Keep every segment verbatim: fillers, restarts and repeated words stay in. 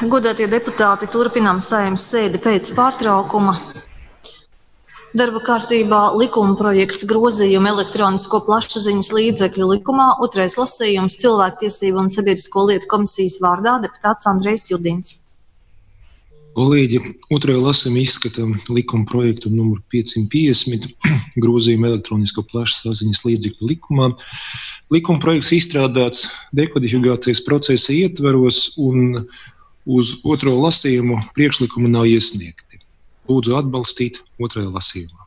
Godātie deputāti, turpinām Saeimas sēdi pēc pārtraukuma. Darba kārtībā likuma projekts grozījumi elektronisko plašsaziņas līdzekļu likumā, otrais lasījums Cilvēktiesību un sabiedrisko lietu komisijas vārdā deputāts Andrejs Judins. Kolēģi, otrajā lasījumā izskatām likuma projektu numuru piecsimt piecdesmit, grozījumu elektronisko plašsaziņas līdzekļu likumā. Likuma projekts izstrādāts dekodifikācijas procesa ietveros un uz otro lasījumu priekšlikumu nav iesniegti. Lūdzu atbalstīt otrajā lasījumā.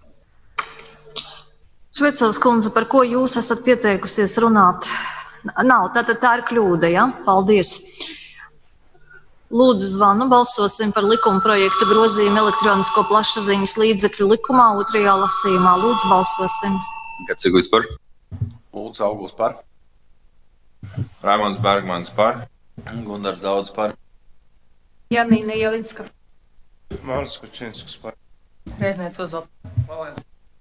Švecovs kundze, par ko jūs esat pieteikusies runāt? Nav, tātad tā ir kļūda, ja? Paldies. Lūdzu zvanu, balsosim par likuma projektu grozījumu elektronisko plašsaziņas līdzekļu likumā otrajā lasījumā. Lūdzu, balsosim. Gacigulis par. Ulds Auguls par. Raimonds Bergmans par. Gundars Daudz par. Janīna Jelinska. Māris Kučinskas par. Reiznieks Ozols. Valēns.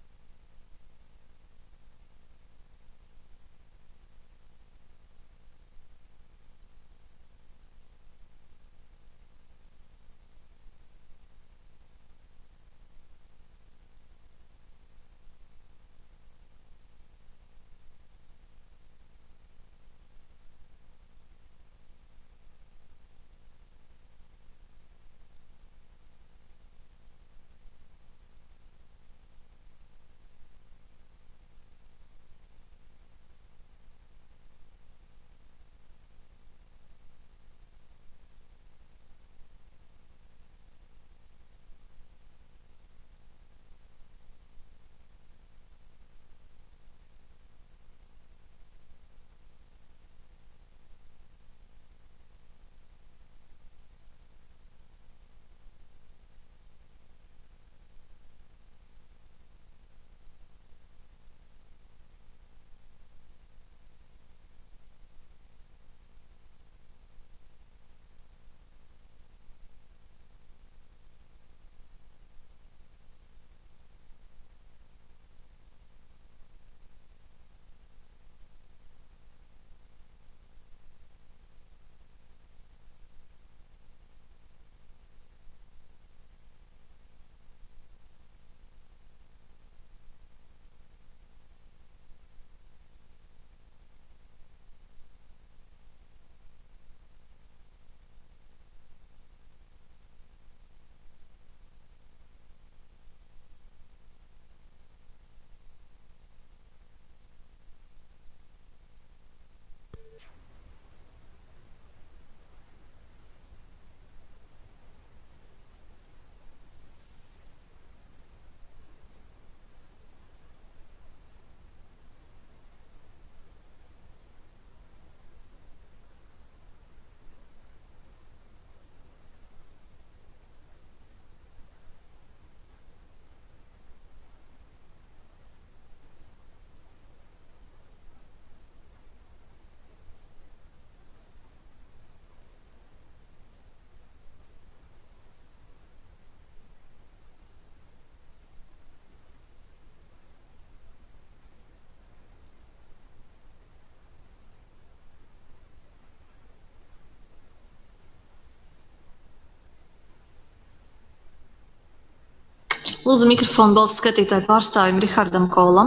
Lūdzu mikrofonu balss skatītāju pārstāvim Rihardam Kolam.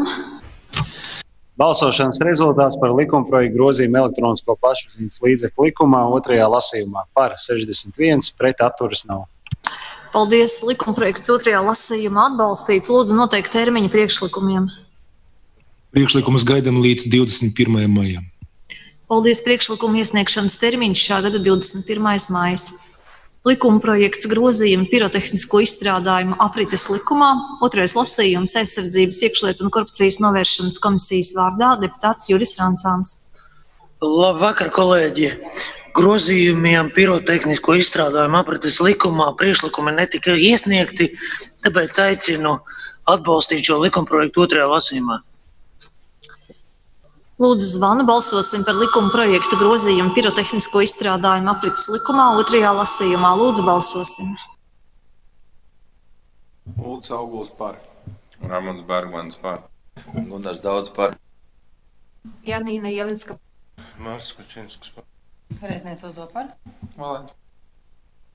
Balsošanas rezultāts par likumprojektu grozījumu elektronisko plašsaziņas līdzekļu likumā otrajā lasījumā par sešdesmit viens, pret atturas nav. Paldies. Likumprojekts otrajā lasījumā atbalstīts. Lūdzu noteikt termiņu priekšlikumiem. Priekšlikumus gaidām līdz divdesmit pirmajam maijam. Paldies. Priekšlikumu iesniegšanas termiņš šā gada divdesmit pirmais maijs. Likumprojekts grozījumi pirotehnisko izstrādājumu aprites likumā, otrais lasījums aizsardzības iekšlietu un korupcijas novēršanas komisijas vārdā deputāts Juris Rancāns. Labvakar, kolēģi! Grozījumiem pirotehnisko izstrādājumu aprites likumā priekšlikumi netika iesniegti, tāpēc aicinu atbalstīt šo likumprojektu otrajā lasījumā. Lūdzu zvanu, balsosim par likuma projektu grozījumu pirotehnisko izstrādājumu aprites likumā otrajā lasījumā. Lūdzu balsosim. Ulds Auguls par. Raimonds Bergmans par. Gundars Daudz par. Janīna Jelinska. Māris Kučinskas par. Reiznieks Ozols par. Valēns.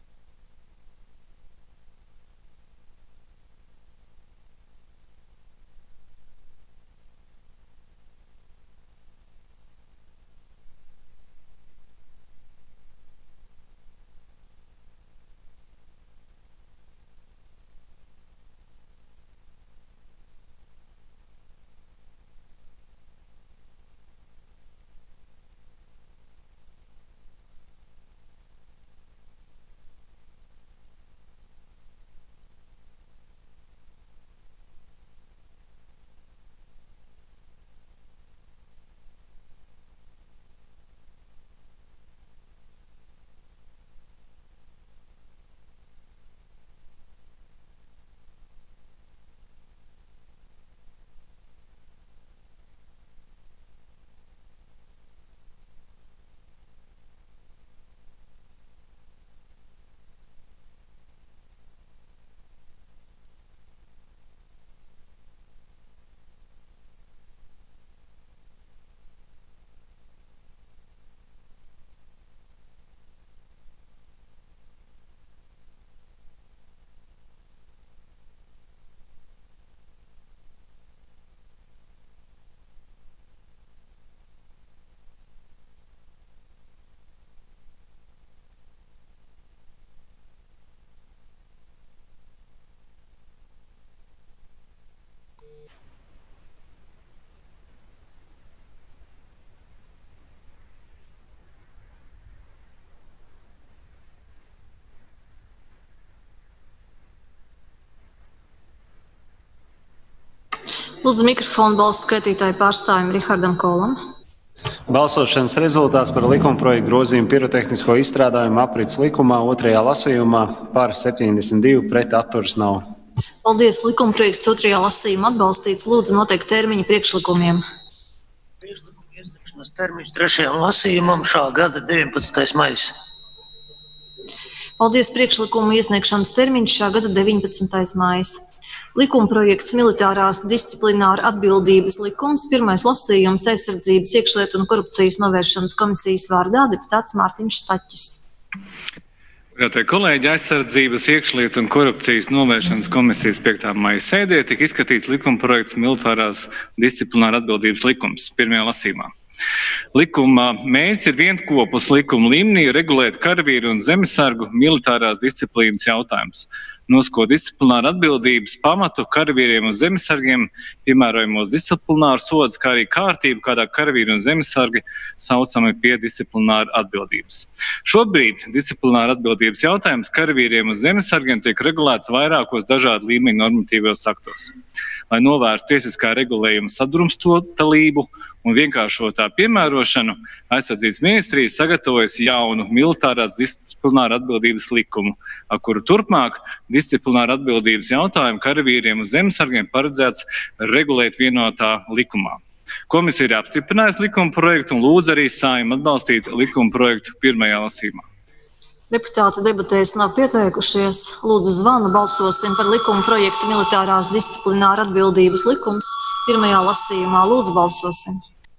Lūdzu mikrofonu balsu skaitītāju pārstāvim Rihardam Kolam. Balsošanas rezultāts par likumprojektu grozījumu pirotehnisko izstrādājumu aprits likumā otrajā lasījumā par septiņdesmit divi pret atturas nav. Paldies, likumprojekts otrajā lasījumā atbalstīts. Lūdzu noteikt termiņu priekšlikumiem. Priekšlikuma iesniegšanas termiņš trešajam lasījumam šā gada deviņpadsmitais maijs. Paldies, priekšlikuma iesniegšanas termiņš šā gada deviņpadsmitais maijs. Likumprojekts militārās disciplināra atbildības likums, pirmais lasījums aizsardzības, iekšlietu un korupcijas novēršanas komisijas vārdā deputāts Mārtiņš Staķis. Godātie kolēģi, aizsardzības, iekšlietu un korupcijas novēršanas komisijas piektā maija sēdē tika izskatīts likumprojekts militārās disciplināra atbildības likums pirmajā lasījumā. Likuma mērķis ir vienkopus likuma līmenī regulēt karavīru un zemesargu militārās disciplīnas jautājumus, nosakot disciplināru atbildības pamatu karavīriem un zemesargiem, piemērojamos disciplināru sodus, kā arī kārtību, kādā karavīri un zemesargi saucami pie disciplināru atbildības. Šobrīd disciplināru atbildības jautājums karavīriem un zemesargiem tiek regulēts vairākos dažādu līmeņu normatīvos aktos. Lai novērstu tiesiskā regulējuma sadrumstotalību un vienkāršotā piemērošanu, aizsardzības ministrija sagatavojas jaunu militārās disciplināra atbildības likumu, ar kuru turpmāk disciplināra atbildības jautājumu karavīriem un zemesargiem paredzēts regulēt vienotā likumā. Komisija ir apstiprinājusi likuma projektu un lūdz arī Saeimu atbalstīt likuma projektu pirmajā lasījumā. Deputāti debatēs nav pieteikušies. Lūdzu zvanu, balsosim par likuma projektu militārās disciplināra atbildības likums. Pirmajā lasījumā lūdzu balsosim.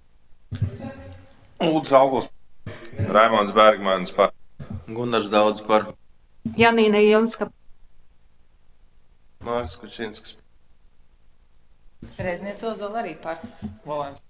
Lūdzu Augūs. Raimonds Bergmanis par. Gundars Daudz par. Janīna Jelinska. Māris Kučinskas. Rezniece Ozola arī par. Volēns.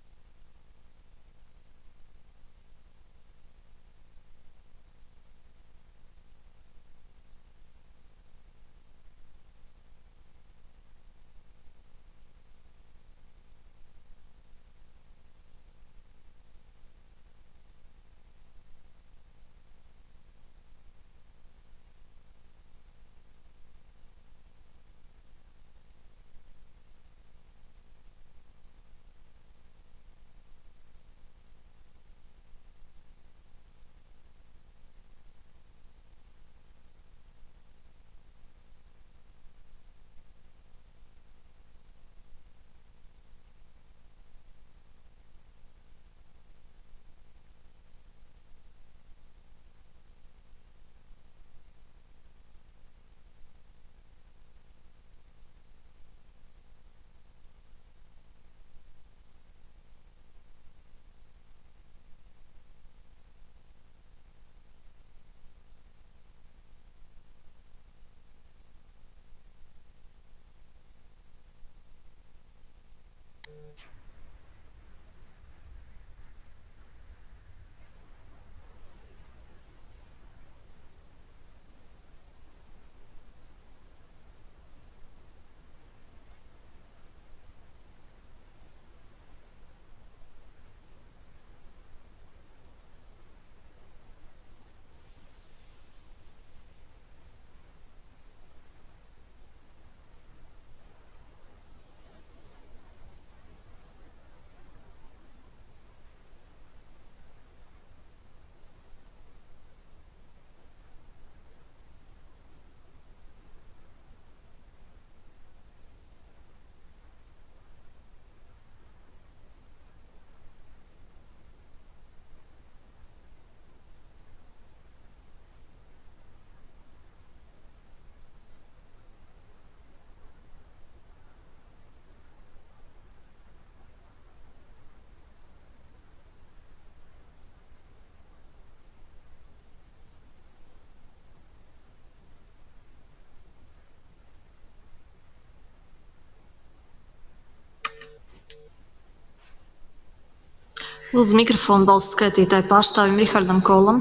Lūdzu mikrofonu balsu skaitītāju pārstāvim Rihardam Kolam.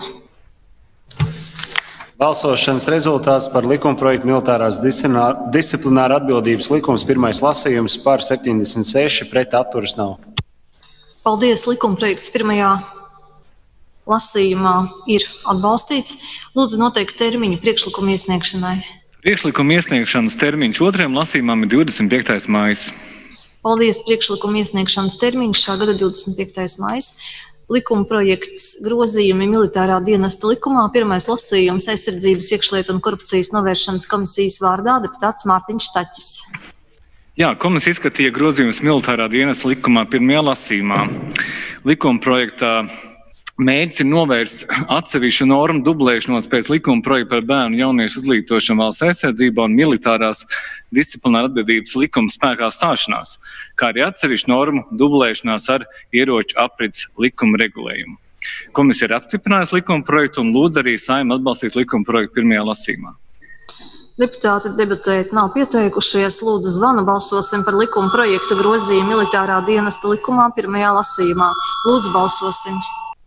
Balsošanas rezultāts par likumprojektu militārās disciplināra atbildības likums pirmais lasījums par septiņdesmit seši pret atturas nav. Paldies, likumprojekts pirmajā lasījumā ir atbalstīts. Lūdzu noteikt termiņu priekšlikumu iesniegšanai. Priekšlikuma iesniegšanas termiņš otrajam lasījumam ir divdesmit piektais maijs. Paldies, priekšlikuma iesniegšanas termiņš šā gada divdesmit piektais maijs. Likuma projekts grozījumi militārā dienesta likumā, pirmais lasījums aizsardzības, iekšlietu un korupcijas novēršanas komisijas vārdā deputāts Mārtiņš Staķis. Jā, komisija izskatīja grozījumus militārā dienesta likumā pirmajā lasījumā. Likuma projektā mērķis ir novērst atsevišķu normu dublēšanos pēc likuma projekta par bērnu jauniešu izglītošanu valsts aizsardzībā un militārās disciplināra atbildības likuma spēkā stāšanās, kā arī atsevišķu normu dublēšanās ar ieroču aprits likuma regulējumu. Komisija ir apstiprinājusi likuma projektu un lūdz arī Saeimu atbalstīt likuma projektu pirmajā lasījumā. Deputāti debatēt nav pieteikušies. Lūdzu zvanu, balsosim par likuma projektu grozījumu militārā dienesta likumā pirmajā lasījumā. Lūdzu balsosim.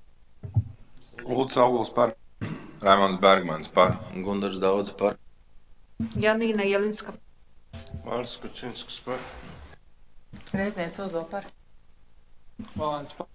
Ulds Auguls par. Raimons Bergmans par. Gundars Daudze par. Janīna Jelinska. Mārs Kučinskas par. Reiznieks Ozola par. Volāns par.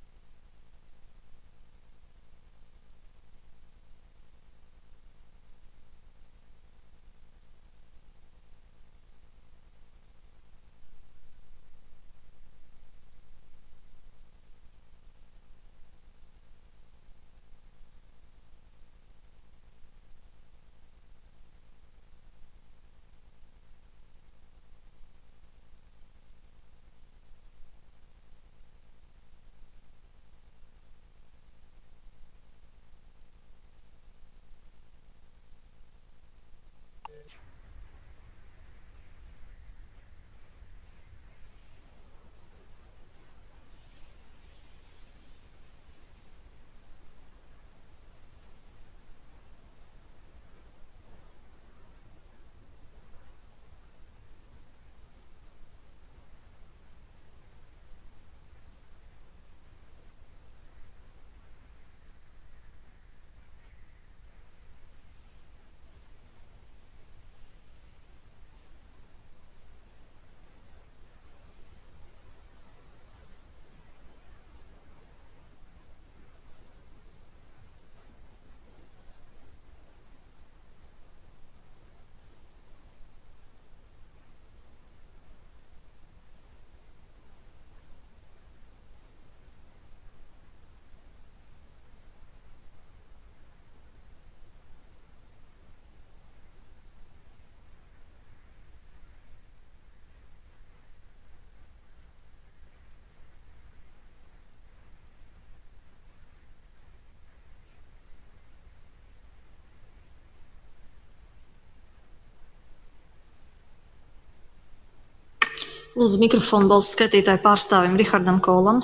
Lūdzu mikrofonu balsu skaitītāju pārstāvim Rihardam Kolam.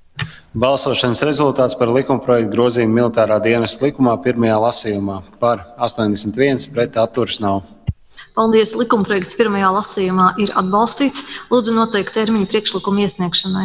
Balsošanas rezultāts par likuma projektu grozījumu militārā dienesta likumā pirmajā lasījumā. Par astoņdesmit viens, pret atturas nav. Paldies, likuma projekts pirmajā lasījumā ir atbalstīts. Lūdzu noteikt termiņu priekšlikumu iesniegšanai.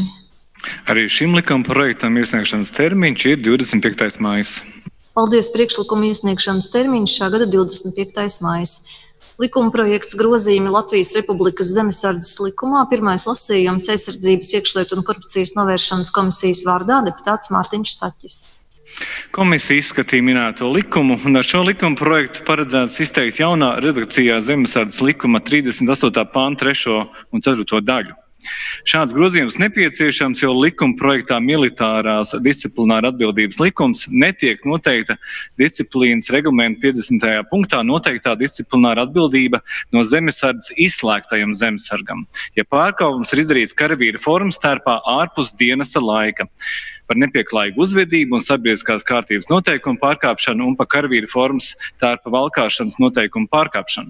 Arī šim likuma projektam iesniegšanas termiņš ir divdesmit piektais maijs. Paldies, priekšlikumu iesniegšanas termiņš šā gada divdesmit piektais maijs. Likuma projekts grozījumi Latvijas Republikas zemesardzes likumā, pirmais lasījums aizsardzības, iekšlietu un korupcijas novēršanas komisijas vārdā deputāts Mārtiņš Staķis. Komisija izskatīja minēto likumu, un ar šo likuma projektu paredzēts izteikt jaunā redakcijā zemesardzes likuma trīsdesmit astotā panta trešo un ceturto daļu. Šāds grozījums nepieciešams, jo likuma projektā militārās disciplināra atbildības likums netiek noteikta disciplīnas reglamenta piecdesmitajā punktā noteiktā disciplināra atbildība no zemesardzes izslēgtajam zemesargam, ja pārkāpums ir izdarīts karavīra formas tērpā ārpus dienesta laika, par nepieklājīgu uzvedību un sabiedriskās kārtības noteikumu pārkāpšanu un par karavīra formas tērpa valkāšanas noteikumu pārkāpšanu.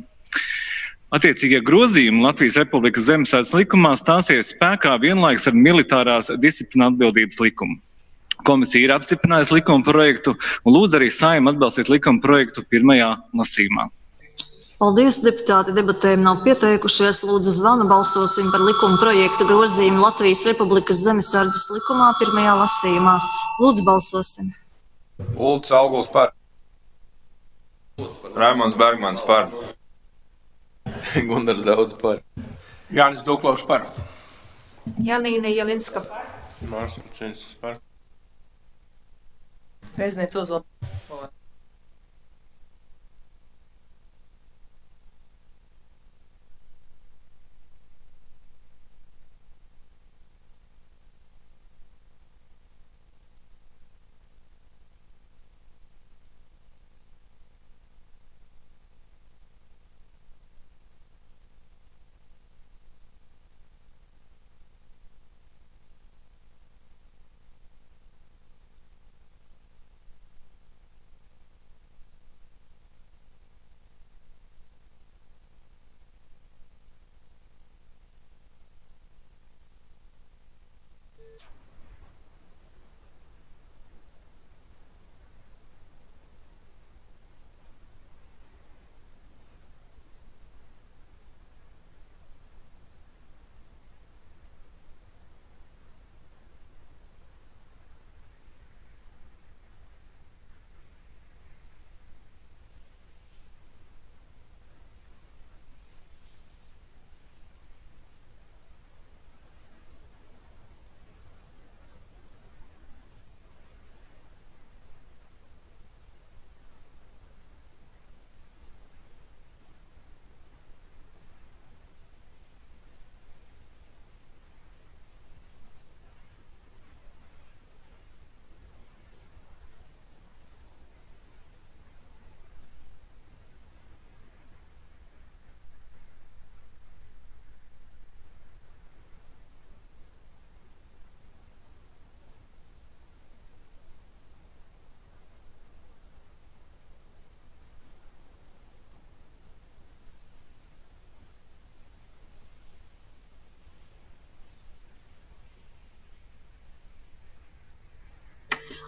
Attiecīgie grozījumi Latvijas Republikas zemesardzes likumā stāsies spēkā vienlaikus ar militārās disciplināra atbildības likumu. Komisija ir apstiprinājusi likuma projektu un lūdz arī Saeimu atbalstīt likuma projektu pirmajā lasījumā. Paldies, deputāti debatēm nav pieteikušies. Lūdzu zvanu, balsosim par likuma projektu grozījumu Latvijas Republikas zemesardzes likumā pirmajā lasījumā. Lūdzu balsosim. Ulds Auguls par. Raimons Bergmans par. Gundars Daudze par. Jānis Duklaus par. Janīna Jelinska par. Mārs Kučinskas par. Reiznieks Ozola.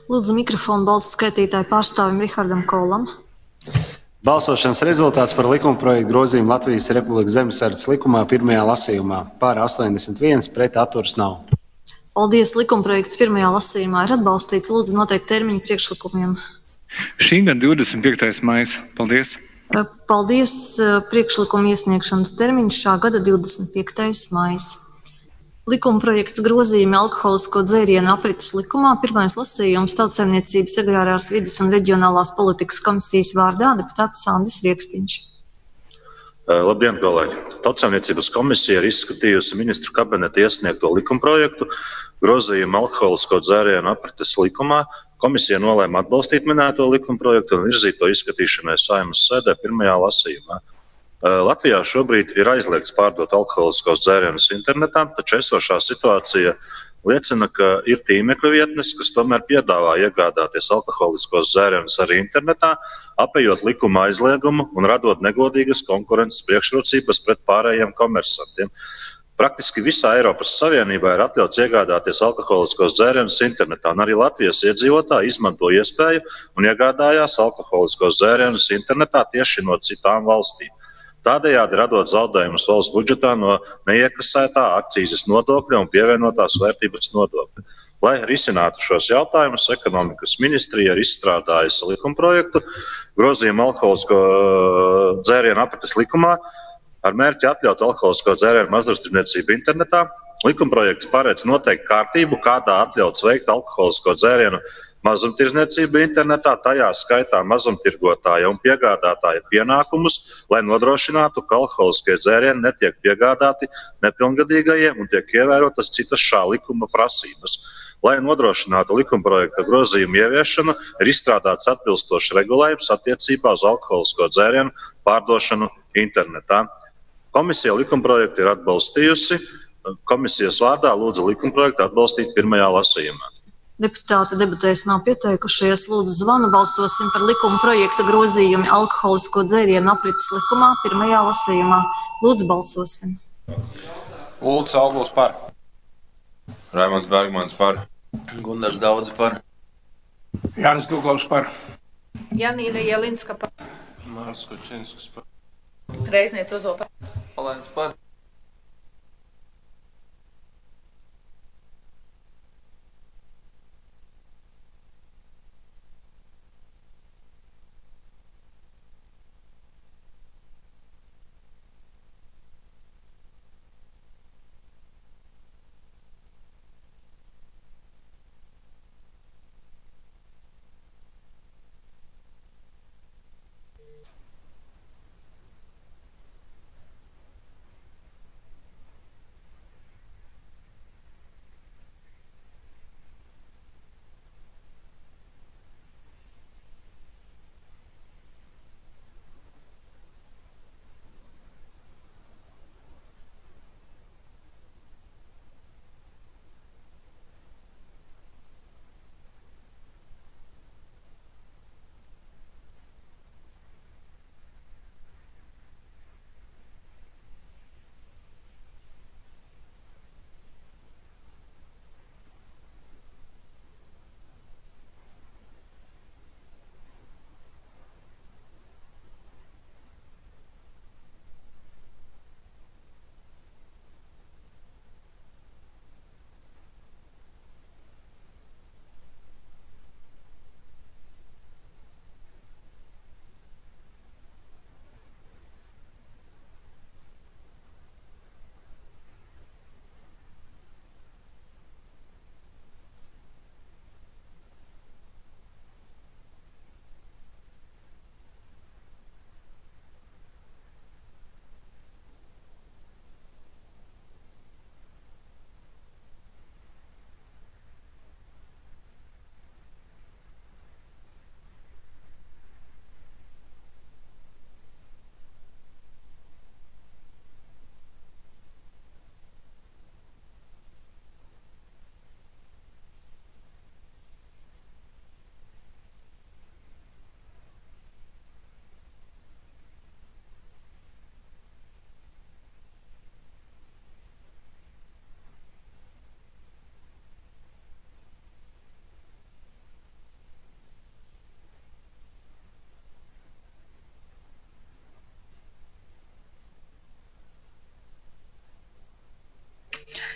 Lūdzu mikrofonu balsu skaitītāju pārstāvim Rihardam Kolam. Balsošanas rezultāts par likumprojektu grozījumu Latvijas Republikas zemesardzes likumā pirmajā lasījumā. Pār astoņdesmit viens, pret atturas nav. Paldies, likumprojekts pirmajā lasījumā ir atbalstīts. Lūdzu noteikt termiņu priekšlikumiem. Šī gada divdesmit piektais maijs. Paldies! Paldies, priekšlikuma iesniegšanas termiņš šā gada divdesmit piektais maijs. Likumprojekts grozījumi alkoholisko dzērienu aprites likumā. Pirmais lasījums Tautsaimniecības agrārās vides un reģionālās politikas komisijas vārdā deputāts Sandis Riekstiņš. Labdien, kolēģi! Tautsaimniecības komisija ir izskatījusi ministru kabineta iesniegto likumprojektu grozījumu alkoholisko dzērienu aprites likumā. Komisija nolēma atbalstīt minēto likumprojektu un virzīt to izskatīšanai Saeimas sēdē pirmajā lasījumā. Latvijā šobrīd ir aizliegts pārdot alkoholiskos dzērienus internetā, taču esošā situācija liecina, ka ir tīmekļa vietnes, kas tomēr piedāvā iegādāties alkoholiskos dzērienus arī internetā, apejot likuma aizliegumu un radot negodīgas konkurences priekšrocības pret pārējiem komersantiem. Praktiski visā Eiropas Savienībā ir atļauts iegādāties alkoholiskos dzērienus internetā, un arī Latvijas iedzīvotāji izmanto iespēju un iegādājās alkoholiskos dzērienus internetā tieši no citām valstīm. Tādējādi radot zaudējumus valsts budžetā no neiekasētā akcīzes nodokļa un pievienotās vērtības nodokļa. Lai risinātu šos jautājumus, ekonomikas ministrija ir izstrādājusi likumprojektu grozījumu alkoholisko dzērienu aprites likumā ar mērķi atļaut alkoholisko dzērienu mazumtirdzniecību internetā. Likumprojekts paredz noteikti kārtību, kādā atļauts veikt alkoholisko dzērienu mazumtirdzniecība internetā, tajā skaitā mazumtirgotāja un piegādātāja pienākumus, lai nodrošinātu, ka alkoholiskie dzērieni netiek piegādāti nepilngadīgajiem un tiek ievērotas citas šā likuma prasības. Lai nodrošinātu likumprojekta grozījumu ieviešanu, ir izstrādāts atbilstošs regulējums attiecībā uz alkoholisko dzērienu pārdošanu internetā. Komisija likumprojektu ir atbalstījusi. Komisijas vārdā lūdzu likumprojektu atbalstīt pirmajā lasījumā. Deputāti debatēs nav pieteikušies. Lūdzu zvanu balsosim par likuma projekta grozījumi alkoholisko dzērienu aprites likumā pirmajā lasījumā. Lūdzu balsosim. Ulds Algls par. Raimonds Bergmans par. Gundars Daudze par. Jānis Duklaus par. Janīna Jelinska par. Mārs Kučinskas par. Reiznieks Ozols par. Olēns par.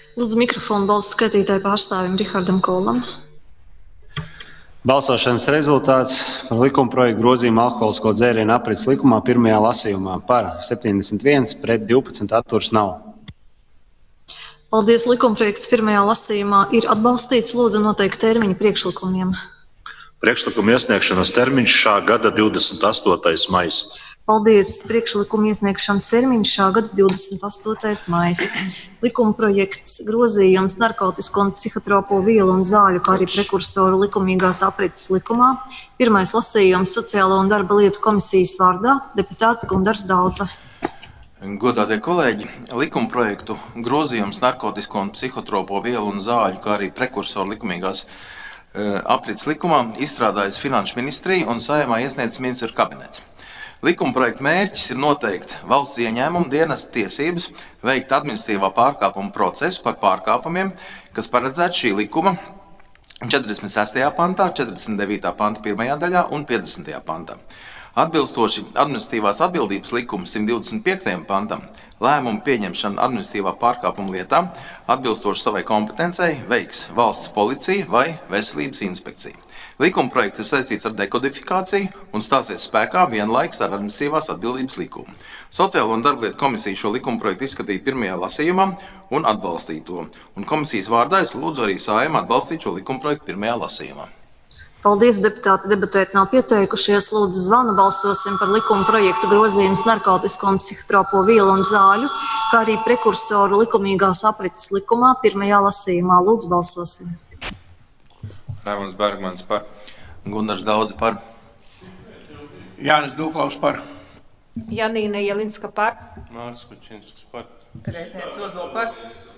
Lūdzu mikrofonu balsu skaitītāju pārstāvim Rihardam Kolam. Balsošanas rezultāts par likumprojektu grozījumu alkoholisko dzērienu aprits likumā pirmajā lasījumā par septiņdesmit viens pret divpadsmit atturas nav. Paldies, likumprojekts pirmajā lasījumā ir atbalstīts. Lūdzu noteikt termiņu priekšlikumiem. Priekšlikuma iesniegšanas termiņš šā gada divdesmit astotais maijs. Paldies, priekšlikuma iesniegšanas termiņš šā gada divdesmit astotais maijs. Likumprojekts grozījums narkotisko un psihotropo vielu un zāļu, kā arī prekursoru likumīgās aprites likumā. Pirmais lasījums Sociālo un darba lietu komisijas vārdā deputāts Gundars Daudze. Godātie kolēģi, likumprojektu grozījums narkotisko un psihotropo vielu un zāļu, kā arī prekursoru likumīgās uh, aprits likumā izstrādājas Finanšu ministrija un Saeimā iesniedzis ministru kabinets. Likumprojekta mērķis ir noteikt valsts ieņēmumu dienesta tiesības veikt administratīvā pārkāpuma procesu par pārkāpumiem, kas paredzēts šī likuma četrdesmit sestajā pantā, četrdesmit devītā panta pirmajā daļā un piecdesmitajā pantā. Atbilstoši administratīvās atbildības likuma simt divdesmit piektajam pantam, lēmumu pieņemšanu administratīvā pārkāpuma lietā atbilstoši savai kompetencei veiks valsts policija vai veselības inspekcija. Likumprojekts ir saistīts ar dekodifikāciju un stāsies spēkā vienlaikus ar administratīvās atbildības likumu. Sociālo un darba lietu komisija šo likumprojektu izskatīja pirmajā lasījumā un atbalstīja to. Un komisijas vārdā es lūdzu arī Saeimu atbalstīt šo likumprojektu pirmajā lasījumā. Paldies, deputāti, debatēt nav pieteikušies. Lūdzu zvanu balsosim par likuma projektu grozījums narkotisko un psihotropo vielu un zāļu, kā arī prekursoru likumīgās aprites likumā pirmajā lasījumā. Lūdzu balsosim. Raimunds Bergmanis par. Gundars Daudze par. Jānis Dūklaus par. Janīna Jelinska par. Māris Kučinskas par. Kreisnieks Ozola par.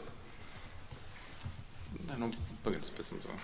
Ne, nu, pagaidās pēc tam.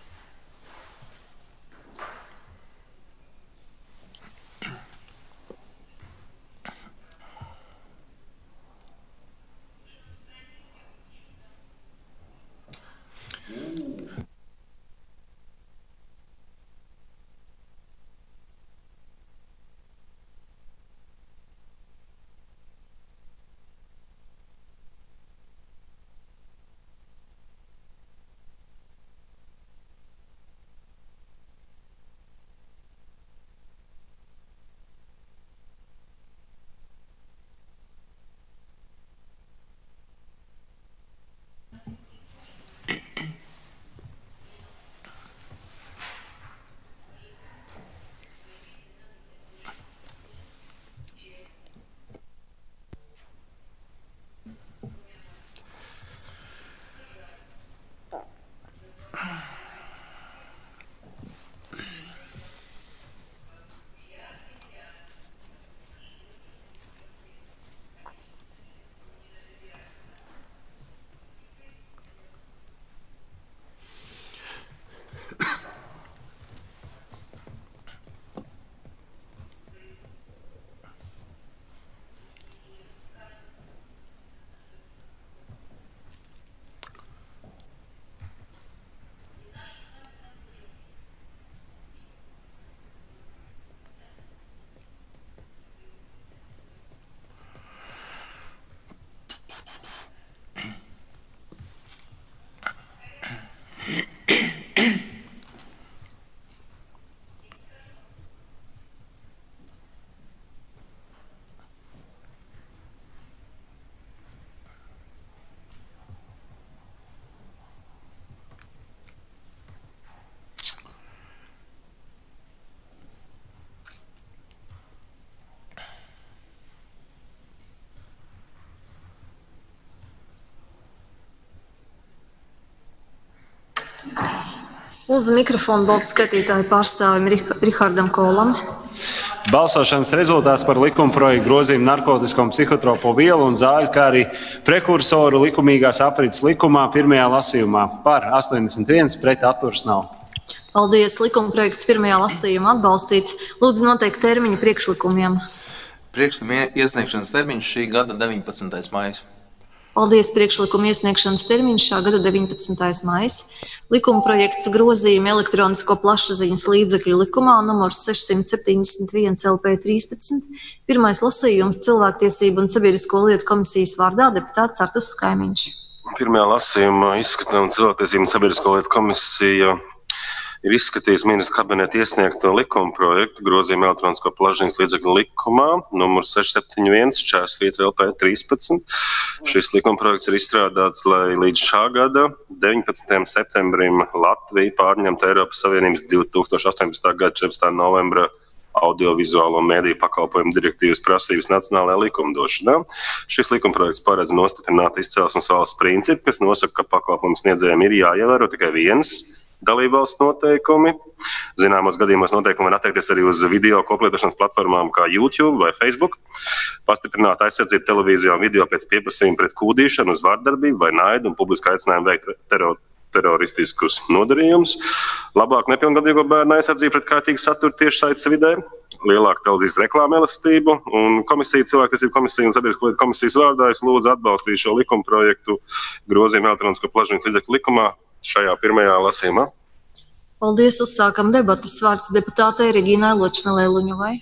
Lūdzu mikrofonu balsu skatītāju pārstāvim Rihardam Kolam. Balsošanas rezultāts par likumprojektu grozījumu narkotisko un psihotropo vielu un zāļu, kā arī prekursoru likumīgās aprites likumā pirmajā lasījumā par astoņdesmit viens pret atturas nav. Paldies, likumprojekts pirmajā lasījumā atbalstīts. Lūdzu noteikt termiņu priekšlikumiem. Priekšlikuma iesniegšanas termiņš šī gada deviņpadsmitais maijs. Paldies, priekšlikuma iesniegšanas termiņš šā gada deviņpadsmitais maijs. Likumprojekts grozījumi elektronisko plašsaziņas līdzekļu likumā numurs sešsimt septiņdesmit viens L P trīspadsmit. Pirmais lasījums Cilvēktiesību un sabiedrisko lietu komisijas vārdā deputāts Artus Kaimiņš. pirmajā lasījumā izskatām cilvēktiesību un sabiedrisko lietu komisija ir izskatījusi ministra kabineta iesniegto likuma projektu grozījumu elektronisko plašsaziņas līdzekļu likumā numur seši septiņi viens šķērsvītra L P trīspadsmit. Šis likuma projekts ir izstrādāts, lai līdz šā gada deviņpadsmitajam septembrim Latvija pārņemtu Eiropas Savienības divi tūkstoši astoņpadsmitā gada četrpadsmitā novembra audiovizuālo mēdīju pakalpojumu direktīvas prasības nacionālajā likumdošanā. Šis likumprojekts paredz nostiprināt izcelsmes valsts principu, kas nosaka, ka pakalpojumu sniedzējiem ir jāievēro tikai viens dalībvalsts noteikumi. Zināmos gadījumos noteikumi var attiekties arī uz video koplietošanas platformām kā YouTube vai Facebook. Pastiprināt aizsardzību televīzijā un video pēc pieprasījuma pret kūdīšanu, uz vārdarbību vai naidu un publisku aicinājumu veikt teror, teroristiskus nodarījumus. Labāk nepilngadīgo bērnu aizsardzību pret kaitīgu saturu tiešsaites vidē. Lielāka televīzijas reklāma elastību. Un komisija, cilvēktiesību komisija un sabiedrisko lietu komisijas vārdā es lūdzu atbalstīt šo likuma projektu grozījumu elektronisko plašsaziņas līdzekļu likumā šajā pirmajā lasījumā. Paldies, uzsākam debatas. Vārds deputātei Reginai Ločmelei Luņuvai.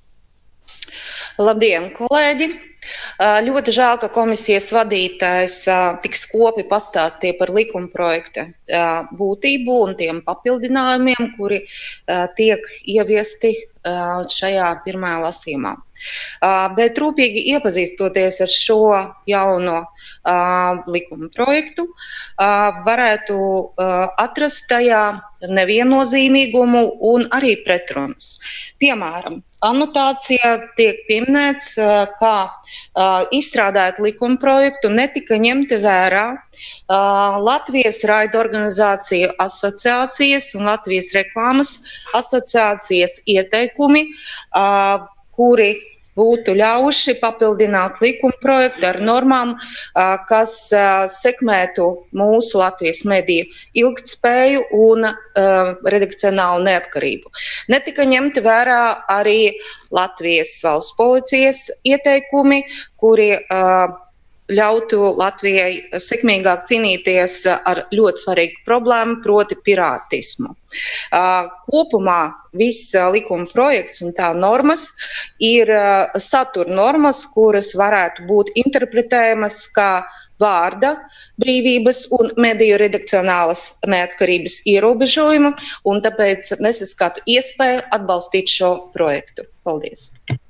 Labdien, kolēģi! Ļoti žēl, ka komisijas vadītājs tik skopi pastāstīja par likuma projekta būtību un tiem papildinājumiem, kuri tiek ieviesti šajā pirmajā lasījumā. Bet rūpīgi iepazīstoties ar šo jauno likuma projektu, varētu atrast tajā neviennozīmīgumu un arī pretrunas. Piemēram, anotācijā tiek pieminēts, ka izstrādāt likuma projektu netika ņemti vērā Latvijas raidorganizāciju asociācijas un Latvijas reklāmas asociācijas ieteikumi, kuri būtu ļauši papildināt likuma projektu ar normām, kas sekmētu mūsu Latvijas mediju ilgtspēju un redakcionālu neatkarību. Netika ņemti vērā arī Latvijas valsts policijas ieteikumi, kuri ļautu Latvijai sekmīgāk cīnīties ar ļoti svarīgu problēmu, proti pirātismu. Kopumā viss likuma projekts un tā normas ir satura normas, kuras varētu būt interpretējamas kā vārda brīvības un mediju redakcionālas neatkarības ierobežojumu, un tāpēc nesaskatu iespēju atbalstīt šo projektu. Paldies!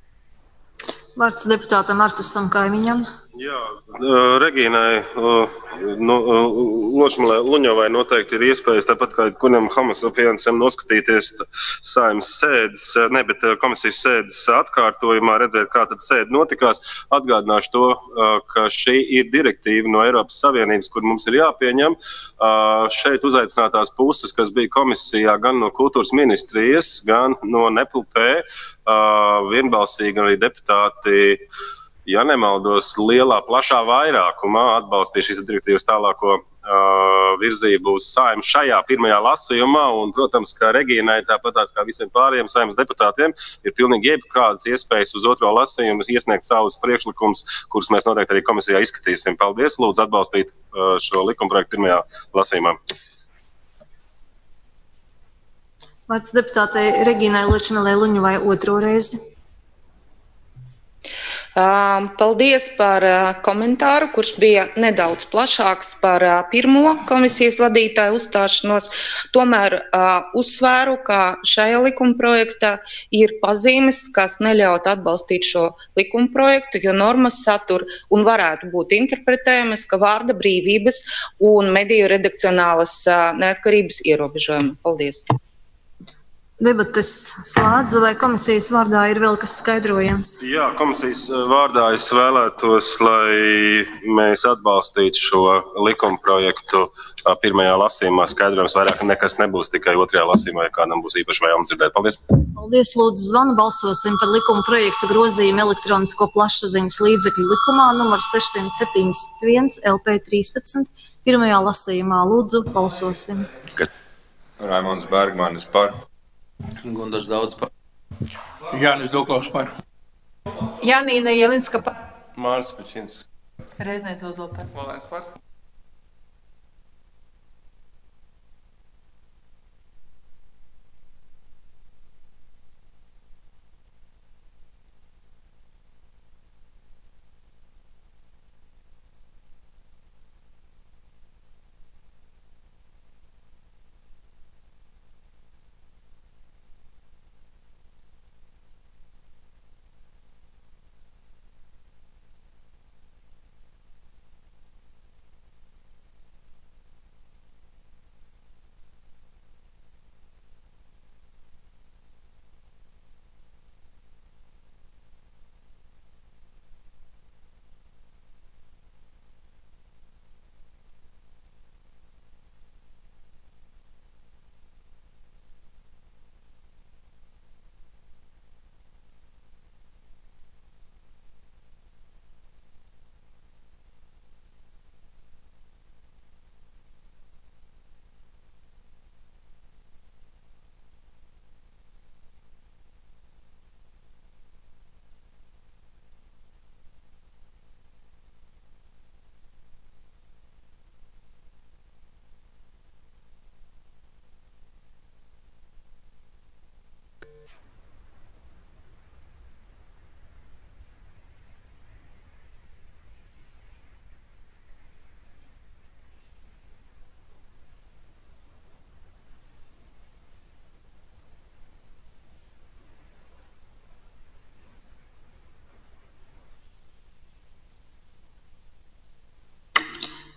Vārds deputātam Artusam Kaimiņam. Jā, Regīnai Ločmelei Luņuvai noteikti ir iespējas, tāpat kā kuram Homosapiensam noskatīties Saeimas sēdes, ne, bet komisijas sēdes atkārtojumā, redzēt, kā tad sēde notikās. Atgādināšu to, ka šī ir direktīva no Eiropas Savienības, kur mums ir jāpieņem. Šeit uzaicinātās puses, kas bija komisijā gan no kultūras ministrijas, gan no N E P L P, vienbalsīgi arī deputāti, ja nemaldos, lielā, plašā vairākumā atbalstīja šīs direktīvas tālāko uh, virzību uz Saeimu šajā pirmajā lasījumā, un, protams, ka Regīnai, tāpatās kā visiem pārējiem Saeimas deputātiem, ir pilnīgi jebkādas iespējas uz otro lasījumu iesniegt savus priekšlikumus, kurus mēs noteikti arī komisijā izskatīsim. Paldies, lūdzu atbalstīt uh, šo likumprojektu pirmajā lasījumā. Vārds deputātei Regīnai Ločmelei Luņuvai otro reizi. Paldies par komentāru, kurš bija nedaudz plašāks par pirmo komisijas vadītāju uzstāšanos. Tomēr uzsvēru, ka šajā likuma projektā ir pazīmes, kas neļaut atbalstīt šo likuma projektu, jo normas satur un varētu būt interpretējamas, ka vārda brīvības un mediju redakcionālas neatkarības ierobežojumi. Paldies! Debates slēdzu, vai komisijas vārdā ir vēl kas skaidrojams? Jā, komisijas vārdā es vēlētos, lai mēs atbalstītu šo likuma projektu pirmajā lasījumā. Skaidrojums vairāk nekas nebūs, tikai otrajā lasījumā, ja kādam būs īpaši vēlams dzirdēt. Paldies! Paldies, lūdzu, zvanu balsosim par likuma projektu grozījumu elektronisko plašsaziņas līdzekļu likumā numur sešsimt septiņdesmit viens L P trīspadsmit. Pirmajā lasījumā lūdzu balsosim. Raimons Bergmanis par. Gundars Daudz par. Jānis Duklaus par. Janīna Jelinska par. Māris Pačins. Reiznieks Ozola par. Valēns par.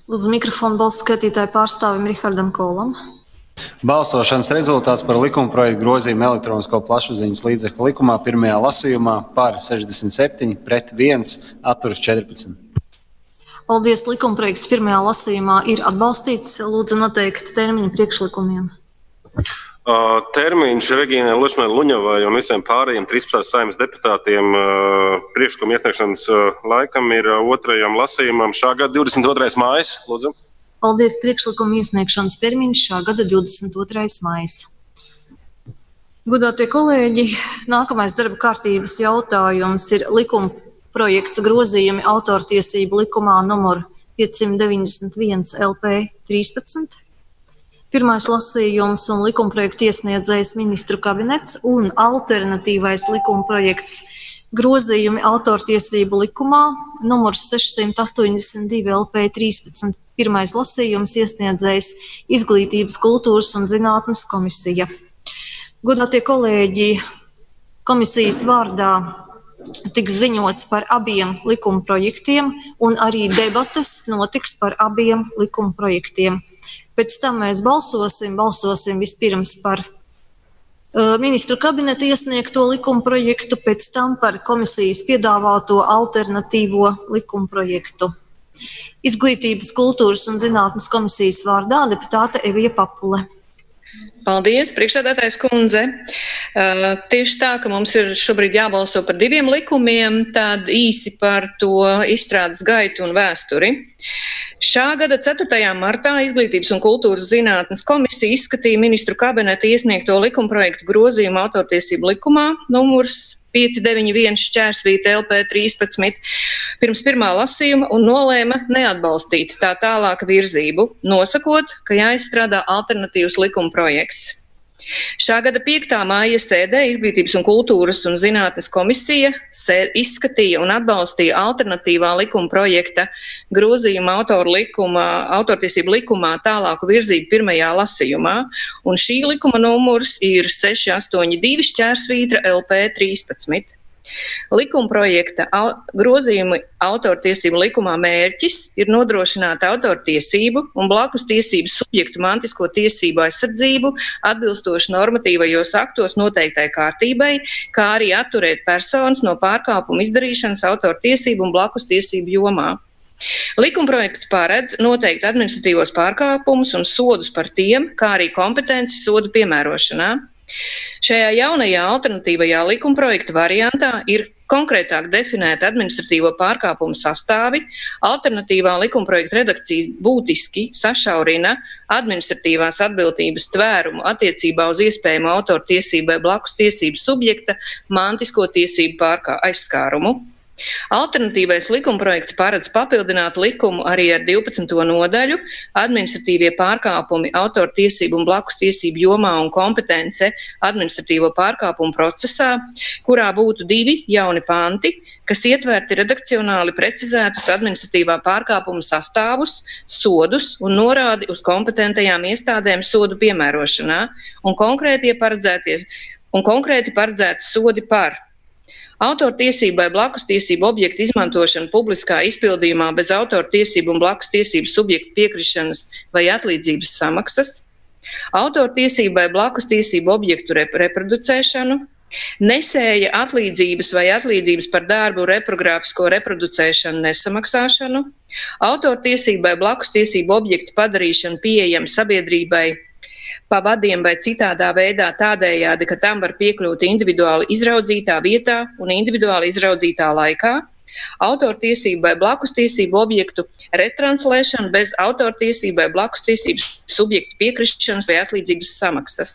Lūdzu mikrofonu balsu skaitītāju pārstāvim Rihardam Kolam. Balsošanas rezultāts par likumprojektu grozījumu elektronisko plašsaziņas līdzekļu likumā pirmajā lasījumā par sešdesmit septiņi pret viens, atturas četrpadsmit. Paldies, likumprojekts pirmajā lasījumā ir atbalstīts. Lūdzu noteikt termiņu priekšlikumiem. Uh, termiņš Regīnai Lušmai Luņavai un visiem pārējiem trīspadsmit Saeimas deputātiem uh, priekšlikumu iesniegšanas uh, laikam ir uh, otrajam lasījumam šā gada divdesmit otrais mājas. Lūdzu. Paldies, priekšlikumu iesniegšanas termiņš šā gada divdesmit otrais mājas. Godātie kolēģi, nākamais darba kārtības jautājums ir likuma projekts grozījumi autortiesību likumā numur piecsimt deviņdesmit viens L P trīspadsmit. Pirmais lasījums un likumprojekta iesniedzējs ministru kabinets un alternatīvais likumprojekts grozījumi autortiesību likumā numurs sešsimt astoņdesmit divi L P trīspadsmit. Pirmais lasījums iesniedzējs Izglītības, kultūras un zinātnes komisija. Godātie kolēģi, komisijas vārdā tiks ziņots par abiem likumprojektiem un arī debates notiks par abiem likumprojektiem. Pēc tam mēs balsosim, balsosim vispirms par uh, ministru kabineta iesniegto likumprojektu, pēc tam par komisijas piedāvāto alternatīvo likumprojektu. Izglītības, kultūras un zinātnes komisijas vārdā deputāte Evija Papule. Paldies, priekšsēdētājs kundze. Uh, tieši tā, ka mums ir šobrīd jābalso par diviem likumiem, tad īsi par to izstrādes gaitu un vēsturi. Šā gada ceturtajā martā Izglītības un kultūras zinātnes komisija izskatīja ministru kabineta iesniegto likumprojektu grozījumu autortiesību likumā numurs pieci deviņi viens šķērsvīta L P trīspadsmit pirms pirmā lasījuma un nolēma neatbalstīt tā tālāka virzību, nosakot, ka jāizstrādā alternatīvs likumprojekts. Šā gada piektā māja sēdē Izglītības un kultūras un zinātnes komisija izskatīja un atbalstīja alternatīvā likuma projekta grozījuma autoru likuma, autortiesību likumā tālāku virzību pirmajā lasījumā, un šī likuma numurs ir seši astoņi divi šķērsvītra L P trīspadsmit. Likuma projekta grozījuma autortiesību likumā mērķis ir nodrošināt autortiesību un blakus tiesību subjektu mantisko tiesību aizsardzību atbilstoši normatīvajos aktos noteiktai kārtībai, kā arī atturēt personas no pārkāpumu izdarīšanas autortiesību un blakus tiesību jomā. Likumprojekts paredz noteikt administratīvos pārkāpumus un sodus par tiem, kā arī kompetenci sodu piemērošanā. Šajā jaunajā alternatīvajā likumprojekta variantā ir konkrētāk definēta administratīvo pārkāpumu sastāvi, alternatīvā likumprojekta redakcijas būtiski sašaurina administratīvās atbildības tvērumu attiecībā uz iespējamu autortiesībai blakus tiesību subjekta mantisko tiesību pārkā aizskārumu. Alternatīvais likumprojekts paredz papildināt likumu arī ar divpadsmito nodaļu administratīvie pārkāpumi autortiesību un blakus tiesību jomā un kompetence administratīvo pārkāpumu procesā, kurā būtu divi jauni panti, kas ietverti redakcionāli precizētus administratīvā pārkāpuma sastāvus, sodus un norādi uz kompetentajām iestādēm sodu piemērošanā un konkrēti paredzēties un konkrēti paredzēti sodi par autortiesībai blakus tiesību objektu izmantošanu publiskā izpildījumā bez autortiesību un blakus tiesību subjektu piekrišanas vai atlīdzības samaksas, autortiesībai blakus tiesību objektu rep reproducēšanu, nesēja atlīdzības vai atlīdzības par darbu reprogrāfisko reproducēšanu nesamaksāšanu, autortiesībai blakus tiesību objektu padarīšanu pieejami sabiedrībai pa vadiem vai citādā veidā tādējādi, ka tam var piekļūt individuāli izraudzītā vietā un individuāli izraudzītā laikā, autortiesībai blakus tiesību objektu retranslēšanu bez autortiesībai blakus tiesību subjektu piekrišanas vai atlīdzības samaksas.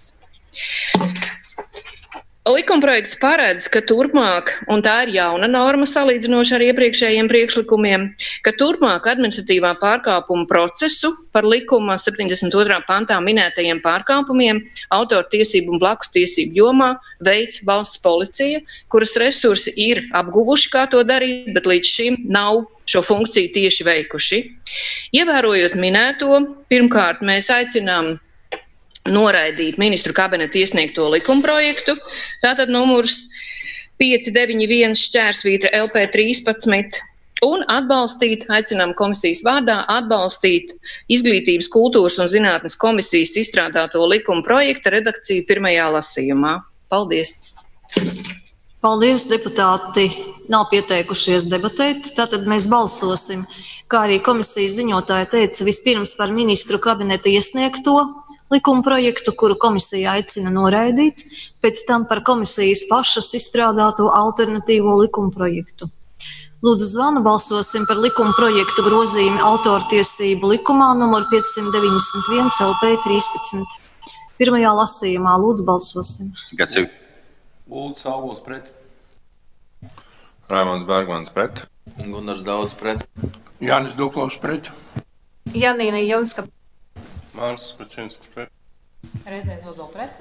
Likumprojekts paredz, ka turpmāk, un tā ir jauna norma salīdzinoši ar iepriekšējiem priekšlikumiem, ka turpmāk administratīvā pārkāpuma procesu par likuma septiņdesmit otrā pantā minētajiem pārkāpumiem autortiesību un blakus tiesību jomā veids valsts policija, kuras resursi ir apguvuši, kā to darīt, bet līdz šim nav šo funkciju tieši veikuši. Ievērojot minēto, pirmkārt mēs aicinām noraidīt ministru kabineta iesniegto likumprojektu, tātad numurs pieci deviņi viens šķērsvītra L P trīspadsmit, Un atbalstīt, aicinām komisijas vārdā, atbalstīt Izglītības, kultūras un zinātnes komisijas izstrādāto likuma projekta redakciju pirmajā lasījumā. Paldies! Paldies, deputāti nav pieteikušies debatēt, tātad mēs balsosim. Kā arī komisijas ziņotāja teica, vispirms par ministru kabineta iesniegto likuma projektu, kuru komisija aicina noraidīt, pēc tam par komisijas pašas izstrādāto alternatīvo likuma projektu. Lūdzu zvanu, balsosim par likuma projektu grozījumu autortiesību likumā numur piecsimt deviņdesmit viens L P trīspadsmit. Pirmajā lasījumā lūdzu balsosim. Gads. Ulds Sauguls pret. Raimonds Bergmanis pret. Gunārs Daudz pret. Jānis Duklovs pret. Janīna Jelinska. Mārs Kučinsks pret. Reznēts Ozola pret.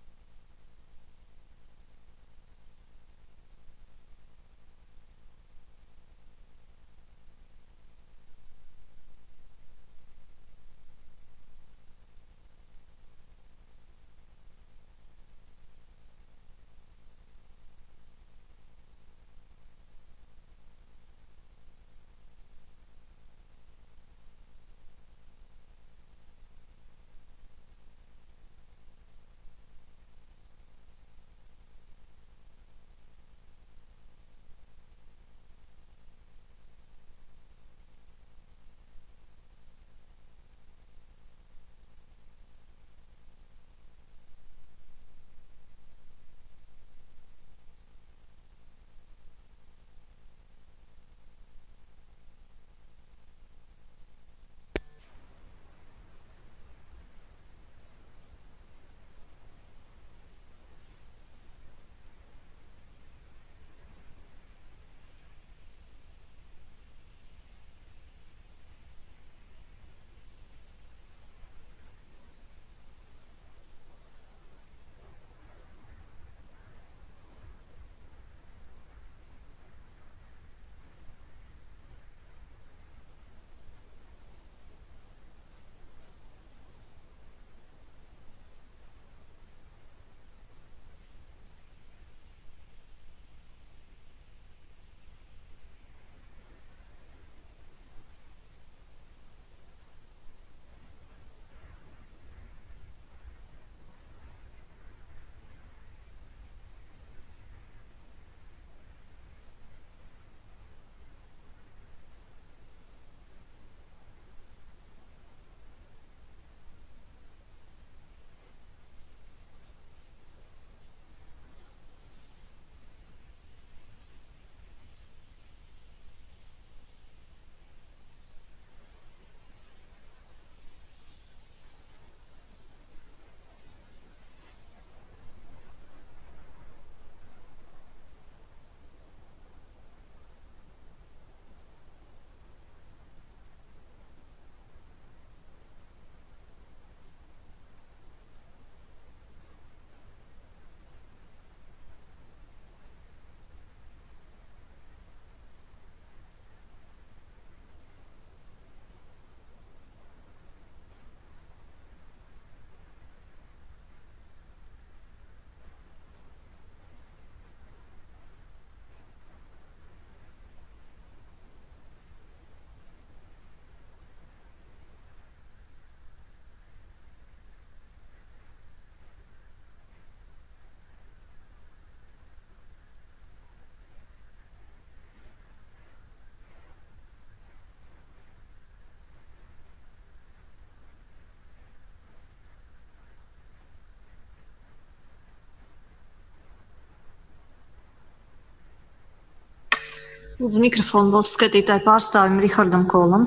Lūdzu mikrofonu balsu skaitītāju pārstāvim Rihardam Kolam.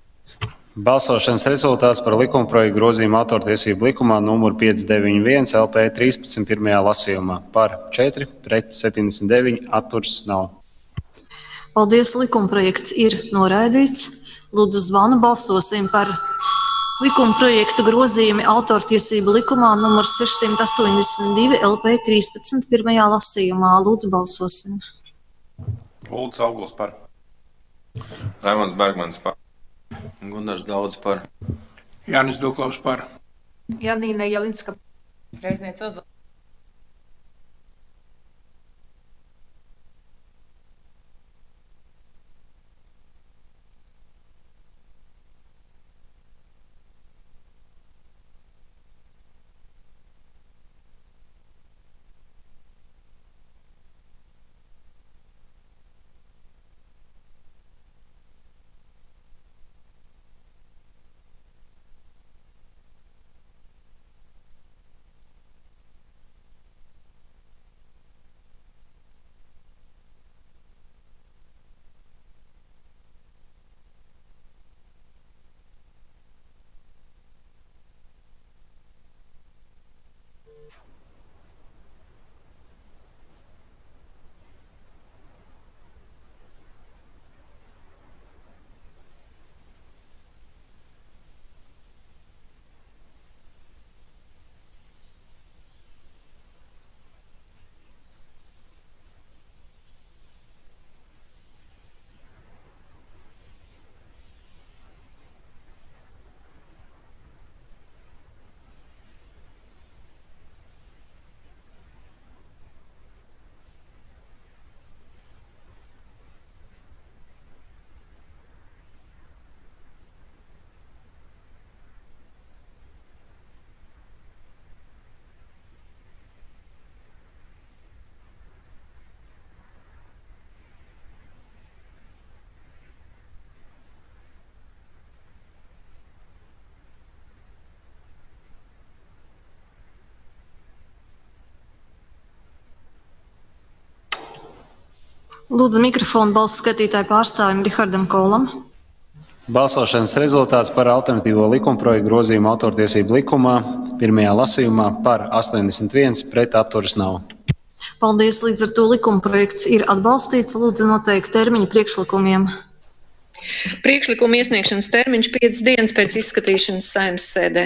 Balsošanas rezultāts par likumprojektu grozījumu autortiesību likumā numur piecsimt deviņdesmit viens L P trīspadsmit pirmajā lasījumā. Par četri, pret septiņdesmit deviņi, atturs nav. Paldies, likumprojekts ir noraidīts. Lūdzu zvanu, balsosim par likumprojektu grozījumu autortiesību likumā numur sešsimt astoņdesmit divi L P trīspadsmit pirmajā lasījumā. Lūdzu balsosim. Ulds Sauguls par. Raimonds Bergmanis par. Gunārs Daudz par. Jānis Duklovs par. Janīna Jelinska. Reznēts Ozola. Lūdzu mikrofonu balsu skatītāju pārstāvim Rihardam Kolam. Balsošanas rezultāts par alternatīvo likumprojektu grozījumu autortiesību likumā pirmajā lasījumā par astoņdesmit viens, pret atturas nav. Paldies, līdz ar to likumprojekts ir atbalstīts. Lūdzu noteikt termiņu priekšlikumiem. Priekšlikuma iesniegšanas termiņš piecas dienas pēc izskatīšanas Saeimas sēdē.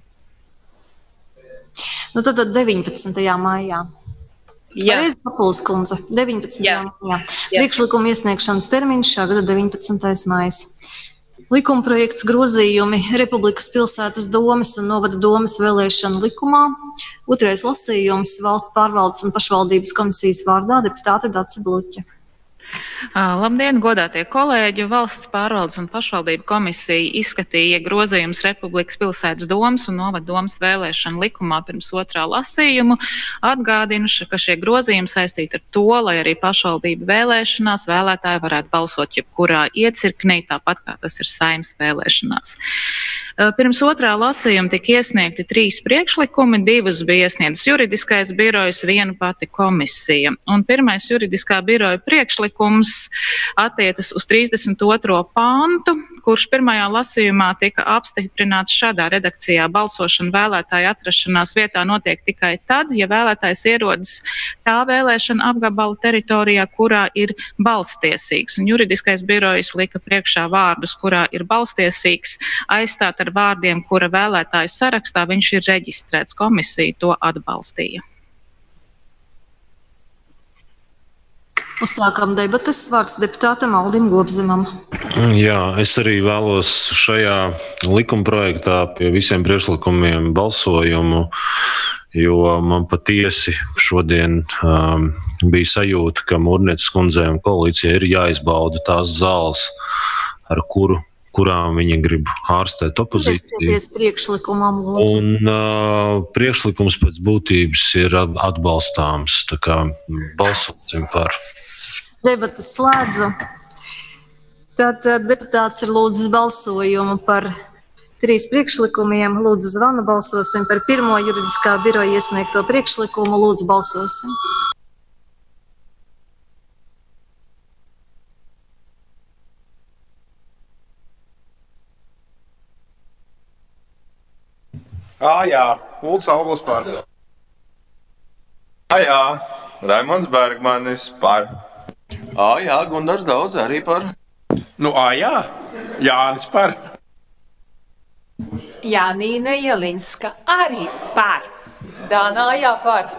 Nu tad deviņpadsmitajā maijā. Jā. Pareizi, Papuls kundze, deviņpadsmitajā maijā. Priekšlikuma iesniegšanas termiņš šā gada deviņpadsmitais maijs. Likumprojekts grozījumi Republikas pilsētas domes un novada domes vēlēšanu likumā. Otrais lasījums Valsts pārvaldes un pašvaldības komisijas vārdā deputāte Dace Bluķe. Labdien, godātie kolēģi! Valsts pārvaldes un pašvaldību komisija izskatīja grozījumus Republikas pilsētas domes un novada domes vēlēšanu likumā pirms otrā lasījumu. Atgādinu, ka šie grozījumi saistīti ar to, lai arī pašvaldību vēlēšanās vēlētāji varētu balsot jebkurā iecirknī, tāpat kā tas ir Saeimas vēlēšanās. Pirms otrā lasījuma tika iesniegti trīs priekšlikumi, divus bija iesniedzis juridiskais birojs, viena pati komisija. Un pirmais juridiskā biroja priekšlikums attiecas uz trīsdesmit otro pantu, kurš pirmajā lasījumā tika apstiprināts šādā redakcijā. Balsošana vēlētāja atrašanās vietā notiek tikai tad, ja vēlētājs ierodas tā vēlēšana apgabala teritorijā, kurā ir balstiesīgs. Un juridiskais birojs lika priekšā vārdus, kurā ir balstiesīgs, aizstāt ar vārdiem, kura vēlētāju sarakstā viņš ir reģistrēts. Komisija to atbalstīja. Uzsākam debates. Vārds deputātam Aldim Gobzemam. Jā, es arī vēlos šajā likumprojektā pie visiem priekšlikumiem balsojumu, jo man patiesi šodien um, bija sajūta, ka Mūrnieces kundzei un koalīcijai ir jāizbauda tās zāles, ar kuru kurām viņi grib ārstēt opozīciju. Priekšlikumam, un uh, priekšlikums pēc būtības ir atbalstāms, tā kā balsosim par. Debatas slēdzu. Tātad deputāts ir lūdzis balsojumu par trīs priekšlikumiem. Lūdzu zvanu, balsosim par pirmo juridiskā biroja iesniegto priekšlikumu. Lūdzu balsosim. Ā, jā, Ulds Augls par. Ā, jā, Raimonds Bergmanis par. Ā, jā, Gundars Daudz arī par. Nu, ā, jā, Jānis par. Janīna Jelinska arī par. Dānā jā par.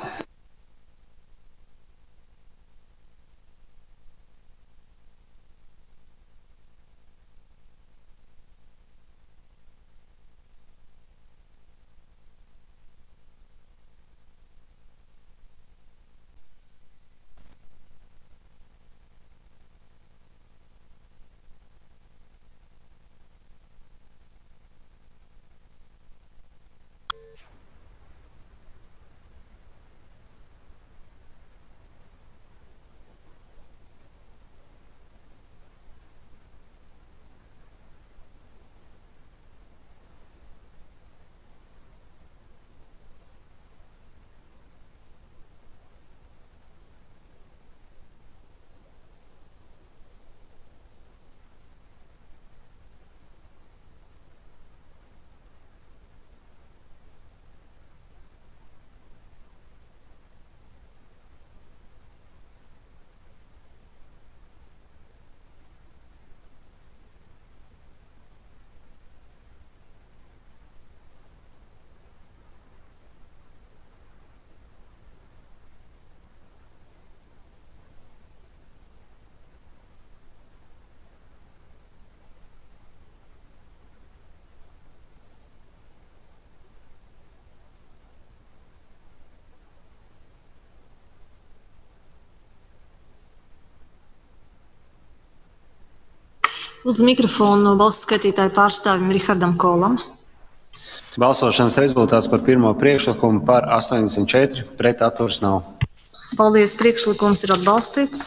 Lūdzu mikrofonu no balsu skaitītāju pārstāvim Rihardam Kolam. Balsošanas rezultāts par pirmo priekšlikumu par astoņdesmit četri, pret atturas nav. Paldies, priekšlikums ir atbalstīts.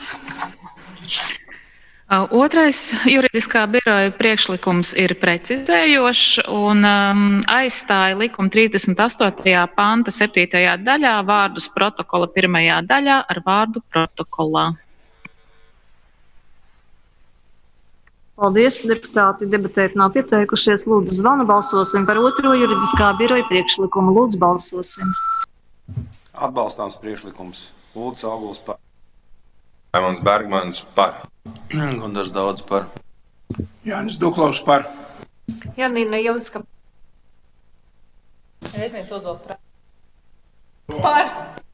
Otrais juridiskā biroja priekšlikums ir precizējošs un um, aizstāja likuma trīsdesmit astotajā panta septītajā daļā vārdus protokola pirmajā daļā ar vārdu protokolā. Paldies, deputāti. Debatēt nav pieteikušies. Lūdzu, zvanu. Balsosim par otro juridiskā biroja priekšlikumu. Lūdzu, balsosim. Atbalstāms priekšlikums. Lūdzu, Auguls par. Raimonds Bergmanis par. Gundars Daudz par. Jānis Duklavs par. Janīna Jelinska. Reiznieks Ozola par. Par.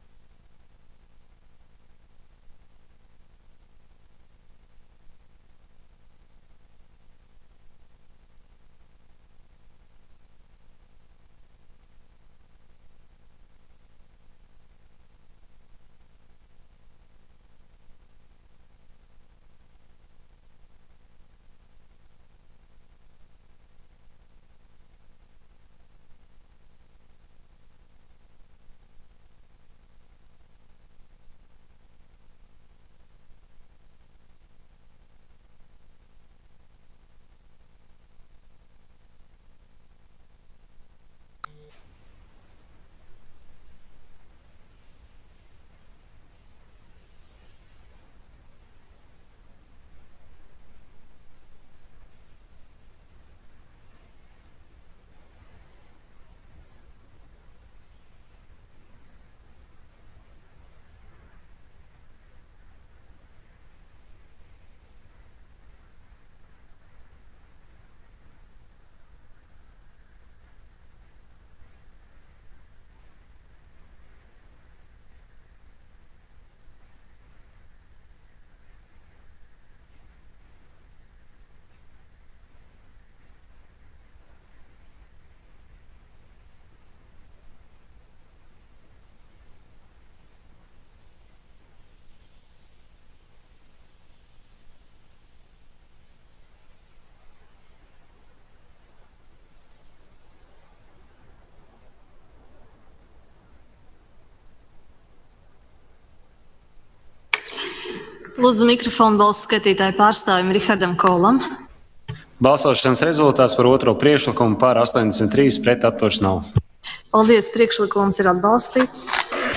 Lūdzu, mikrofonu balsu skaitītāju pārstāvim Rihardam Kolam. Balsošanas rezultāts par otro priekšlikumu par astoņdesmit trīs pret atturas nav. Paldies, priekšlikums ir atbalstīts.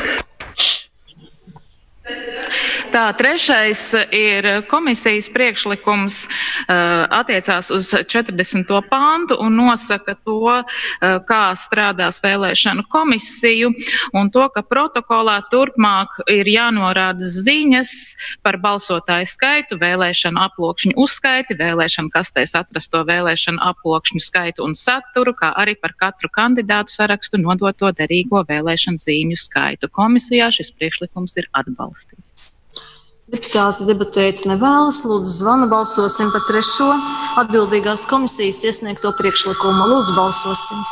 Tā, trešais ir komisijas priekšlikums, attiecās uz četrdesmito pāntu un nosaka to, kā strādās vēlēšanu komisiju un to, ka protokolā turpmāk ir jānorāda ziņas par balsotāju skaitu, vēlēšanu aploksņu uzskaiti, vēlēšanu kastēs atrasto vēlēšanu aploksņu skaitu un saturu, kā arī par katru kandidātu sarakstu nodoto derīgo vēlēšanu zīmju skaitu. Komisijā šis priekšlikums ir atbalstīts. Deputāti debatēt nevēlas. Lūdzu, zvanu. Balsosim par trešo atbildīgās komisijas iesniegto priekšlikumu. Lūdzu, balsosim.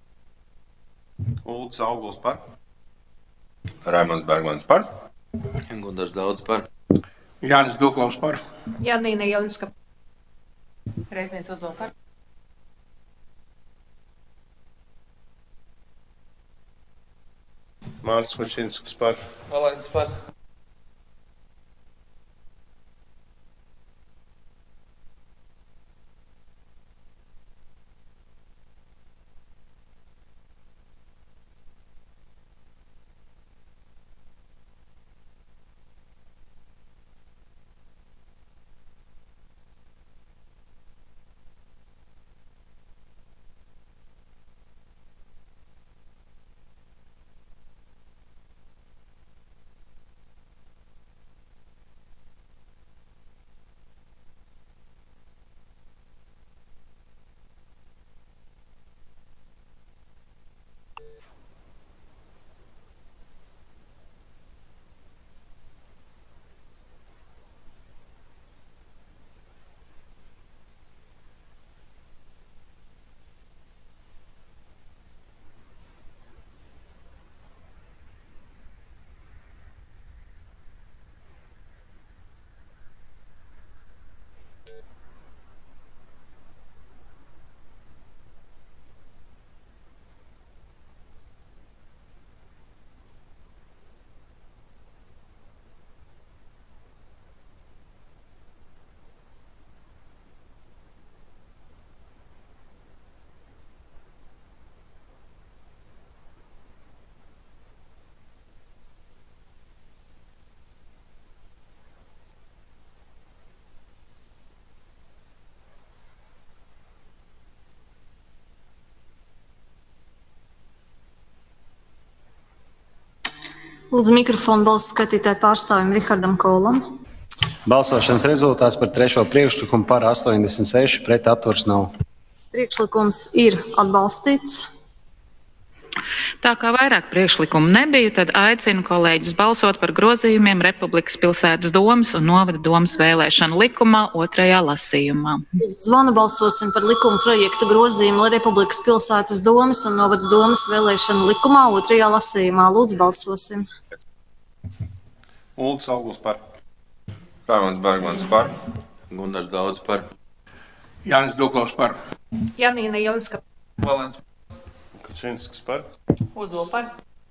Lūdzu, Auguls par. Raimonds Bergmanis par. Gundars Daudz par. Jānis Duklavs par. Janīna Jelinska. Reiznieks Ozola par. Mārcis Vačinskas par. Valēns par. Lūdzu mikrofonu balsu skatītāju pārstāvim Rihardam Kolam. Balsošanas rezultāts par trešo priekšlikumu par astoņdesmit seši, pret atturas nav. Priekšlikums ir atbalstīts. Tā kā vairāk priekšlikumu nebija, tad aicinu kolēģus balsot par grozījumiem Republikas pilsētas domes un novada domes vēlēšanu likumā otrajā lasījumā. Zvanu balsosim par likuma projektu grozījumu Republikas pilsētas domes un novada domes vēlēšanu likumā otrajā lasījumā. Lūdzu, balsosim. Ulds Auguls par. Raimonds Bergmans par. Gundars Daudz par. Jānis Duklavs par. Janīna Jelinska. Valens. Kačinskis par. Ozola par.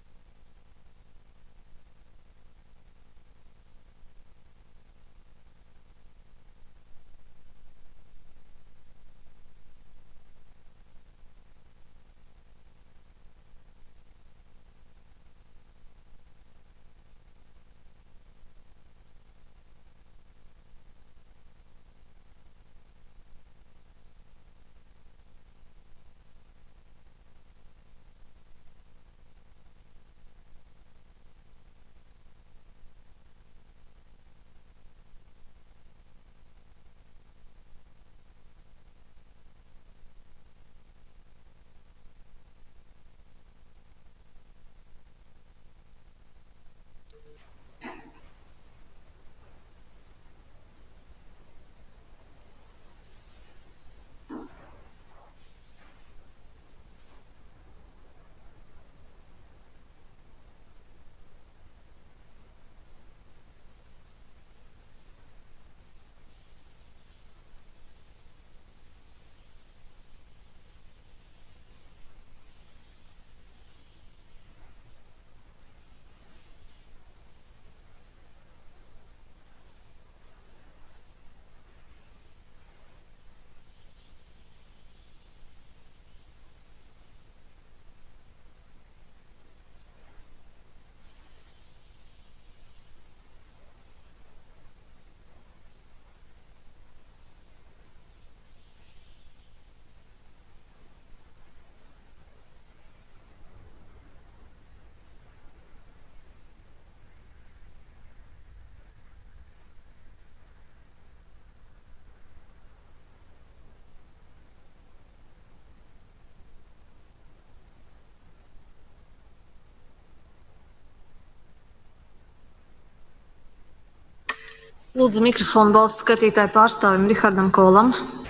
Lūdzu mikrofonu balsu skatītāju pārstāvim Rihardam Kolam.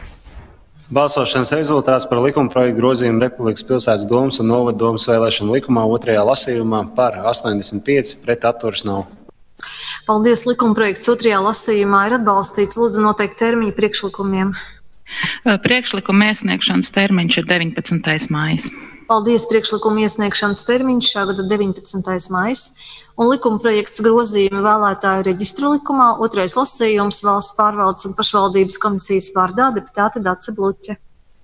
Balsošanas rezultāts par likuma projektu grozījumu Republikas pilsētas domes un novada domes vēlēšanu likumā otrajā lasījumā par astoņdesmit pieci, pret atturas nav. Paldies, likuma projekts otrajā lasījumā ir atbalstīts. Lūdzu noteikt termiņu priekšlikumiem. Priekšlikuma iesniegšanas termiņš ir deviņpadsmitais maijs. Paldies, priekšlikuma iesniegšanas termiņš šā gada deviņpadsmitais maijs. Un likuma projekts grozījumi vēlētāju reģistru likumā, otrais lasījums valsts pārvaldes un pašvaldības komisijas vārdā deputāte Dace Bluķe.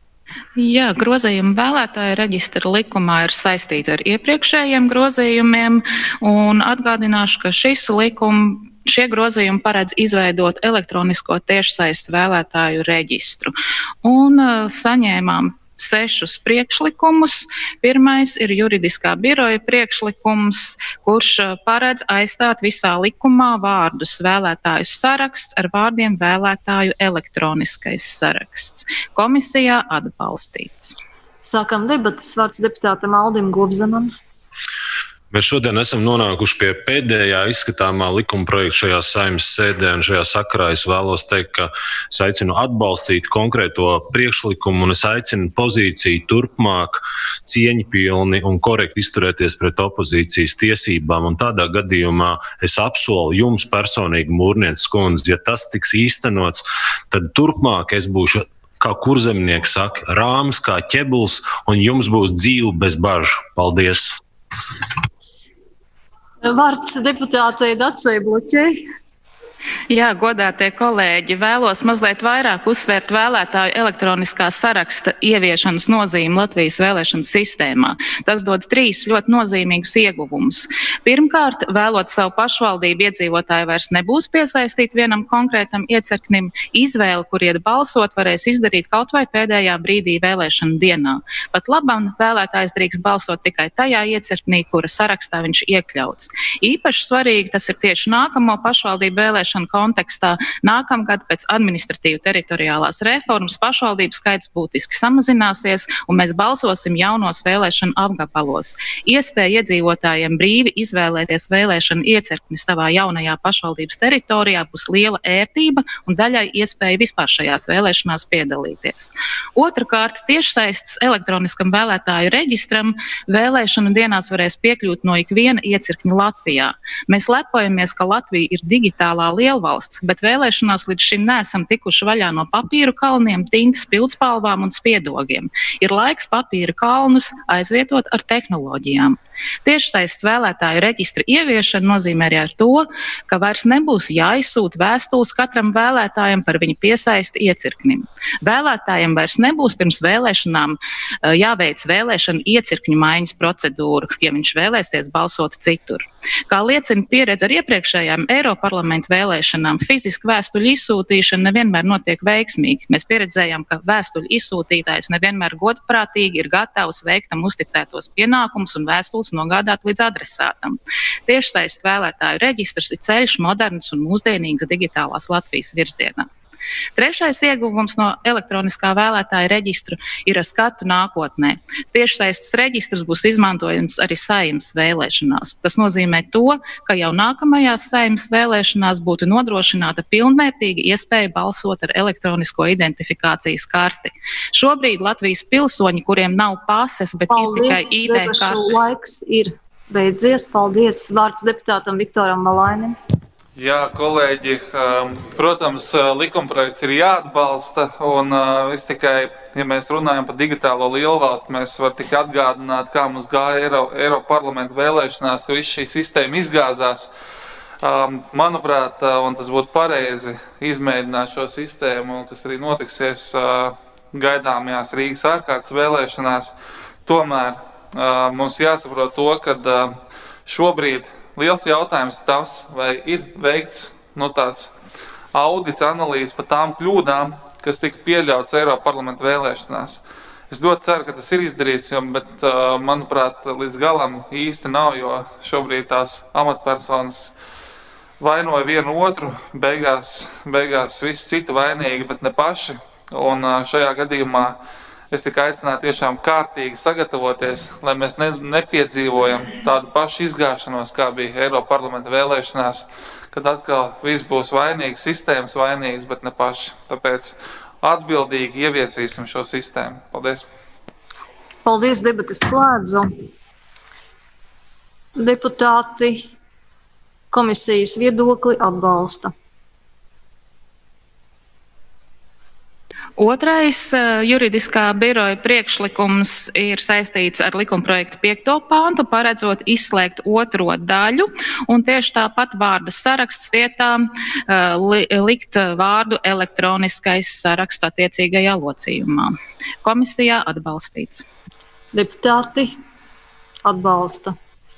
Jā, grozījumi vēlētāju reģistra likumā ir saistīti ar iepriekšējiem grozījumiem, un atgādināšu, ka šis likums, šie grozījumi paredz izveidot elektronisko tiešsaistes vēlētāju reģistru. Un uh, saņēmām sešus priekšlikumus. Pirmais ir juridiskā biroja priekšlikums, kurš paredz aizstāt visā likumā vārdus vēlētāju saraksts ar vārdiem vēlētāju elektroniskais saraksts. Komisijā atbalstīts. Sākam debatas, vārds deputātam Aldim Gobzemam. Mēs šodien esam nonākuši pie pēdējā izskatāmā likuma projekta šajā Saeimas sēdē, un šajā sakarā es vēlos teikt, ka es aicinu atbalstīt konkrēto priekšlikumu, un es aicinu pozīciju turpmāk cieņpilni un korekti izturēties pret opozīcijas tiesībām, un tādā gadījumā es apsolu jums personīgi, Mūrnietes kundze, ja tas tiks īstenots, tad turpmāk es būšu, kā kurzemnieks saka, rāms kā ķebuls, un jums būs dzīve bez bažu. Paldies! Vārds deputātei Dacei Bluķei. Jā, godātie kolēģi, vēlos mazliet vairāk uzsvērt vēlētāju elektroniskā saraksta ieviešanas nozīmi Latvijas vēlēšanu sistēmā. Tas dod trīs ļoti nozīmīgus ieguvumus. Pirmkārt, vēlot savu pašvaldību, iedzīvotāji vairs nebūs piesaistīti vienam konkrētam iecirknim. Izvēli, kur iet balsot, varēs izdarīt kaut vai pēdējā brīdī vēlēšanu dienā. Pat labam vēlētājs drīkst balsot tikai tajā iecirknī, kura sarakstā viņš iekļauts. Īpaši svarīgi tas ir tieši nākamo pašvaldību vēlēšanu kontekstā. Nākamgad pēc administratīvu teritoriālās reformas pašvaldību skaits būtiski samazināsies, un mēs balsosim jaunos vēlēšanu apgabalos. Iespēja iedzīvotājiem brīvi izvēlēties vēlēšanu iecirkni savā jaunajā pašvaldības teritorijā būs liela ērtība un daļai iespēja vispār šajās vēlēšanās piedalīties. Otrakārt, tiešsaistes elektroniskam vēlētāju reģistram vēlēšanu dienās varēs piekļūt no ikviena iecirkņa Latvijā. Mēs lepojamies, ka Latvija ir digitālā lielvalsts, bet vēlēšanās līdz šim neesam tikuši vaļā no papīru kalniem, tintas pildspalvām un spiedogiem. Ir laiks papīra kalnus aizvietot ar tehnoloģijām. Tiešsaistes vēlētāju reģistra ieviešana nozīmē arī ar to, ka vairs nebūs jāizsūta vēstules katram vēlētājam par viņa piesaisti iecirknim. Vēlētājiem vairs nebūs pirms vēlēšanām jāveic vēlēšanu iecirkņu maiņas procedūru, ja viņš vēlēsies balsot citur. Kā liecina pieredze ar iepriekšējām Eiroparlamenta vēlēšanām, fiziski vēstuļu izsūtīšana nevienmēr notiek veiksmīgi. Mēs pieredzējām, ka vēstuļu izsūtītājs nevienmēr godprātīgi ir gatavs veikt tam uzticētos pienākumus un vēstules nogādāt līdz adresātam. Tiešsaistes vēlētāju reģistrs ir ceļš moderns un mūsdienīgs digitālās Latvijas virzienā. Trešais ieguvums no elektroniskā vēlētāja reģistra ir ar skatu nākotnē. Tiešsaistes reģistrs būs izmantojams arī Saeimas vēlēšanās. Tas nozīmē to, ka jau nākamajās Saeimas vēlēšanās būtu nodrošināta pilnvērtīga iespēja balsot ar elektronisko identifikācijas karti. Šobrīd Latvijas pilsoņi, kuriem nav pases, bet Paldies, ir tikai I D kartes. Laiks ir beidzies. Paldies. Vārds deputātam Viktoram Malainim. Jā, kolēģi, protams, likumprojekts ir jāatbalsta, un es tikai, ja mēs runājam par digitālo lielvalstu, mēs varam tikai atgādināt, kā mums gāja Eiro, Eiroparlamenta vēlēšanās, ka viss šī sistēma izgāzās. Manuprāt, un tas būtu pareizi izmēģināt šo sistēmu, kas arī notiksies gaidāmajās Rīgas ārkārtas vēlēšanās. Tomēr mums jāsaprot to, ka šobrīd liels jautājums ir tas, vai ir veikts nu, tāds audits, analīzes par tām kļūdām, kas tika pieļauts Eiroparlamenta vēlēšanās. Es ļoti ceru, ka tas ir izdarīts, jo, bet, manuprāt, līdz galam īsti nav, jo šobrīd tās amatpersonas vainoja vienu otru, beigās, beigās visi citi vainīgi, bet ne paši. Un šajā gadījumā es tikai aicinātu tiešām kārtīgi sagatavoties, lai mēs ne, nepiedzīvojam tādu pašu izgāšanos, kā bija Eiroparlamenta vēlēšanās, kad atkal viss būs vainīgs, sistēmas vainīgs, bet ne paši. Tāpēc atbildīgi ieviesīsim šo sistēmu. Paldies! Paldies, debates slēdzu. Deputāti komisijas viedokli atbalsta. Otrais juridiskā biroja priekšlikums ir saistīts ar likumprojekta piekto pāntu, paredzot izslēgt otro daļu, un tieši tāpat vārda saraksts vietā li, likt vārdu elektroniskais saraksts attiecīgajā locījumā. Komisijā atbalstīts. Deputāti atbalsta.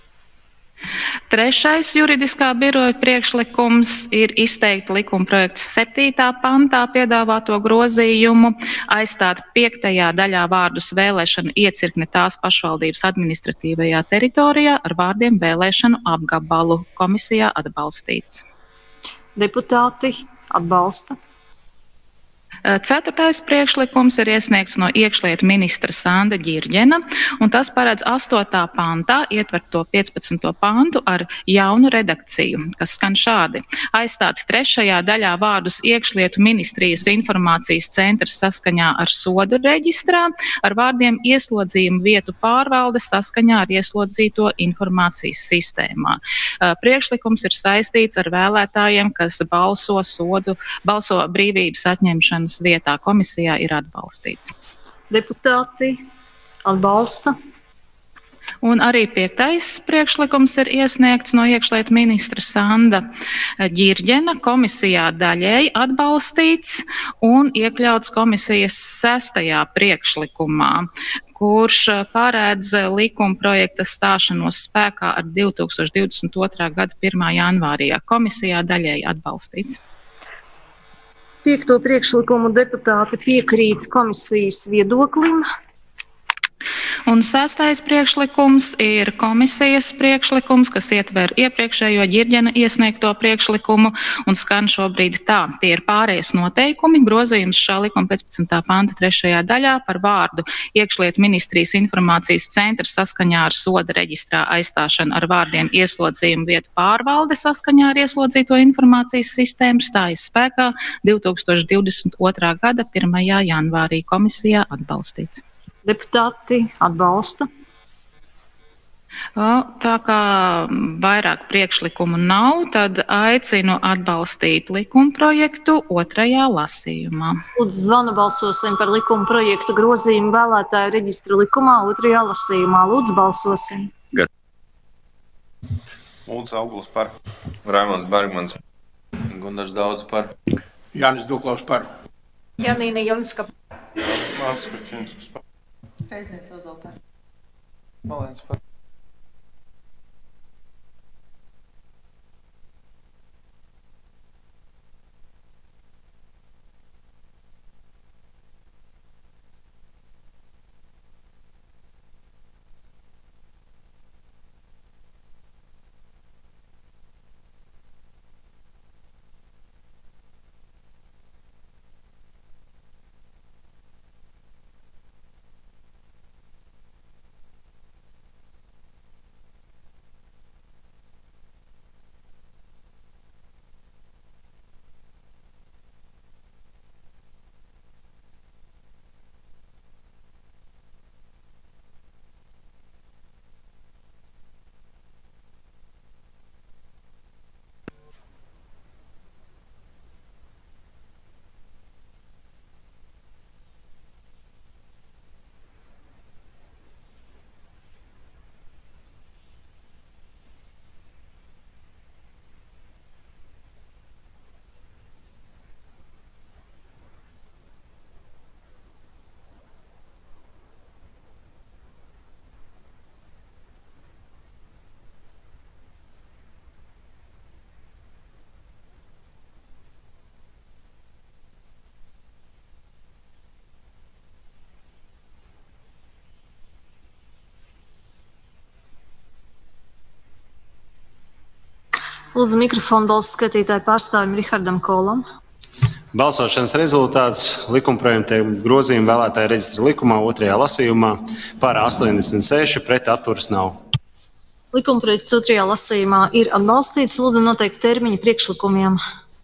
Trešais juridiskā biroja priekšlikums ir izteikt likumprojekta septītā pantā piedāvāto grozījumu, aizstāt piektajā daļā vārdus vēlēšanu iecirkni tās pašvaldības administratīvajā teritorijā ar vārdiem vēlēšanu apgabalu. Komisijā atbalstīts. Deputāti atbalsta. Ceturtais priekšlikums ir iesniegts no iekšlietu ministra Sanda Ģirģena, un tas paredz astotā pantā ietvert to piecpadsmito pantu ar jaunu redakciju, kas skan šādi. Aizstāt trešajā daļā vārdus iekšlietu ministrijas informācijas centrs saskaņā ar sodu reģistrā ar vārdiem ieslodzījumu vietu pārvalde saskaņā ar ieslodzīto informācijas sistēmā. Priekšlikums ir saistīts ar vēlētājiem, kas balso sodu, balso brīvības atņemšanas vietā. Komisijā ir atbalstīts. Deputāti atbalsta. Un arī piektais priekšlikums ir iesniegts no iekšlietu ministra Sanda Ģirģena, komisijā daļēji atbalstīts un iekļauts komisijas sestajā priekšlikumā, kurš paredz likuma projekta stāšanos spēkā ar divi tūkstoši divdesmit otrā gada pirmā janvārī. Komisijā daļēji atbalstīts. Piekto priekšlikumu deputāti piekrīt komisijas viedoklim. Un sestais priekšlikums ir komisijas priekšlikums, kas ietver iepriekšējo Ģirģena iesniegto priekšlikumu un skan šobrīd tā. Tie ir pārējais noteikumi, grozījums šā likuma pēcpadsmitā panta trešajā daļā par vārdu iekšlietu ministrijas informācijas centrs saskaņā ar soda reģistrā aizstāšanu ar vārdiem ieslodzījumu vietu pārvalde saskaņā ar ieslodzīto informācijas sistēmu stājas spēkā divi tūkstoši divdesmit otrā gada pirmajā janvārī. Komisijā atbalstīts. Deputāti atbalsta. Tā kā vairāk priekšlikumu nav, tad aicinu atbalstīt likumprojektu otrajā lasījumā. Lūdzu, zvanu balsosim par likuma projektu grozījumu vēlētāju reģistra likumā otrajā lasījumā. Lūdzu, balsosim. Ulds Auguls par. Raimonds Bergmans. Gundars Daudz par. Jānis Duklaus par. Janīna Jelinska. Mārs Kučinskas par. Reiznieks Ozola par. Malēns par. Lūdzu, mikrofonu balsu skatītāju pārstāvim Rihardam Kolam. Balsošanas rezultāts likumprojekta grozījuma vēlētāju reģistra likumā otrajā lasījumā par astoņdesmit seši pret atturas nav. Likumprojekts otrajā lasījumā ir atbalstīts. Lūdzu, noteikti termiņi priekšlikumiem.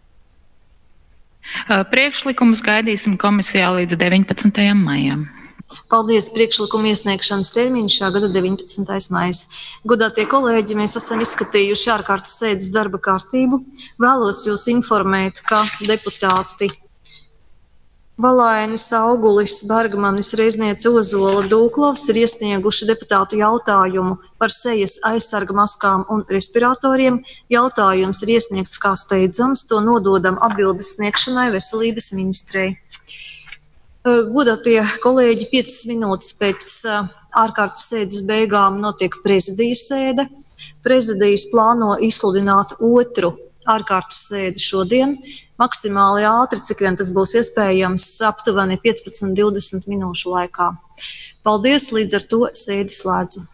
Priekšlikumus gaidīsim komisijā līdz deviņpadsmitajam maijam. Paldies! Priekšlikuma iesniegšanas termiņš šā gada deviņpadsmitais maijs. Godātie kolēģi, mēs esam izskatījuši ārkārtas sēdes darba kārtību. Vēlos jūs informēt, ka deputāti Valainis, Augulis, Bergmanis, Reizniece, Ozola, Dūklovs ir iesnieguši deputātu jautājumu par sejas aizsarga maskām un respiratoriem. Jautājums ir iesniegts kā steidzams, to nododam atbildes sniegšanai veselības ministrei. Godātie kolēģi, piecas minūtes pēc ārkārtas sēdes beigām notiek prezidijas sēde. Prezidijas plāno izsludināt otru ārkārtas sēdi šodien, maksimāli ātri, cik vien tas būs iespējams, aptuveni piecpadsmit līdz divdesmit minūšu laikā. Paldies, līdz ar to sēdi slēdzu.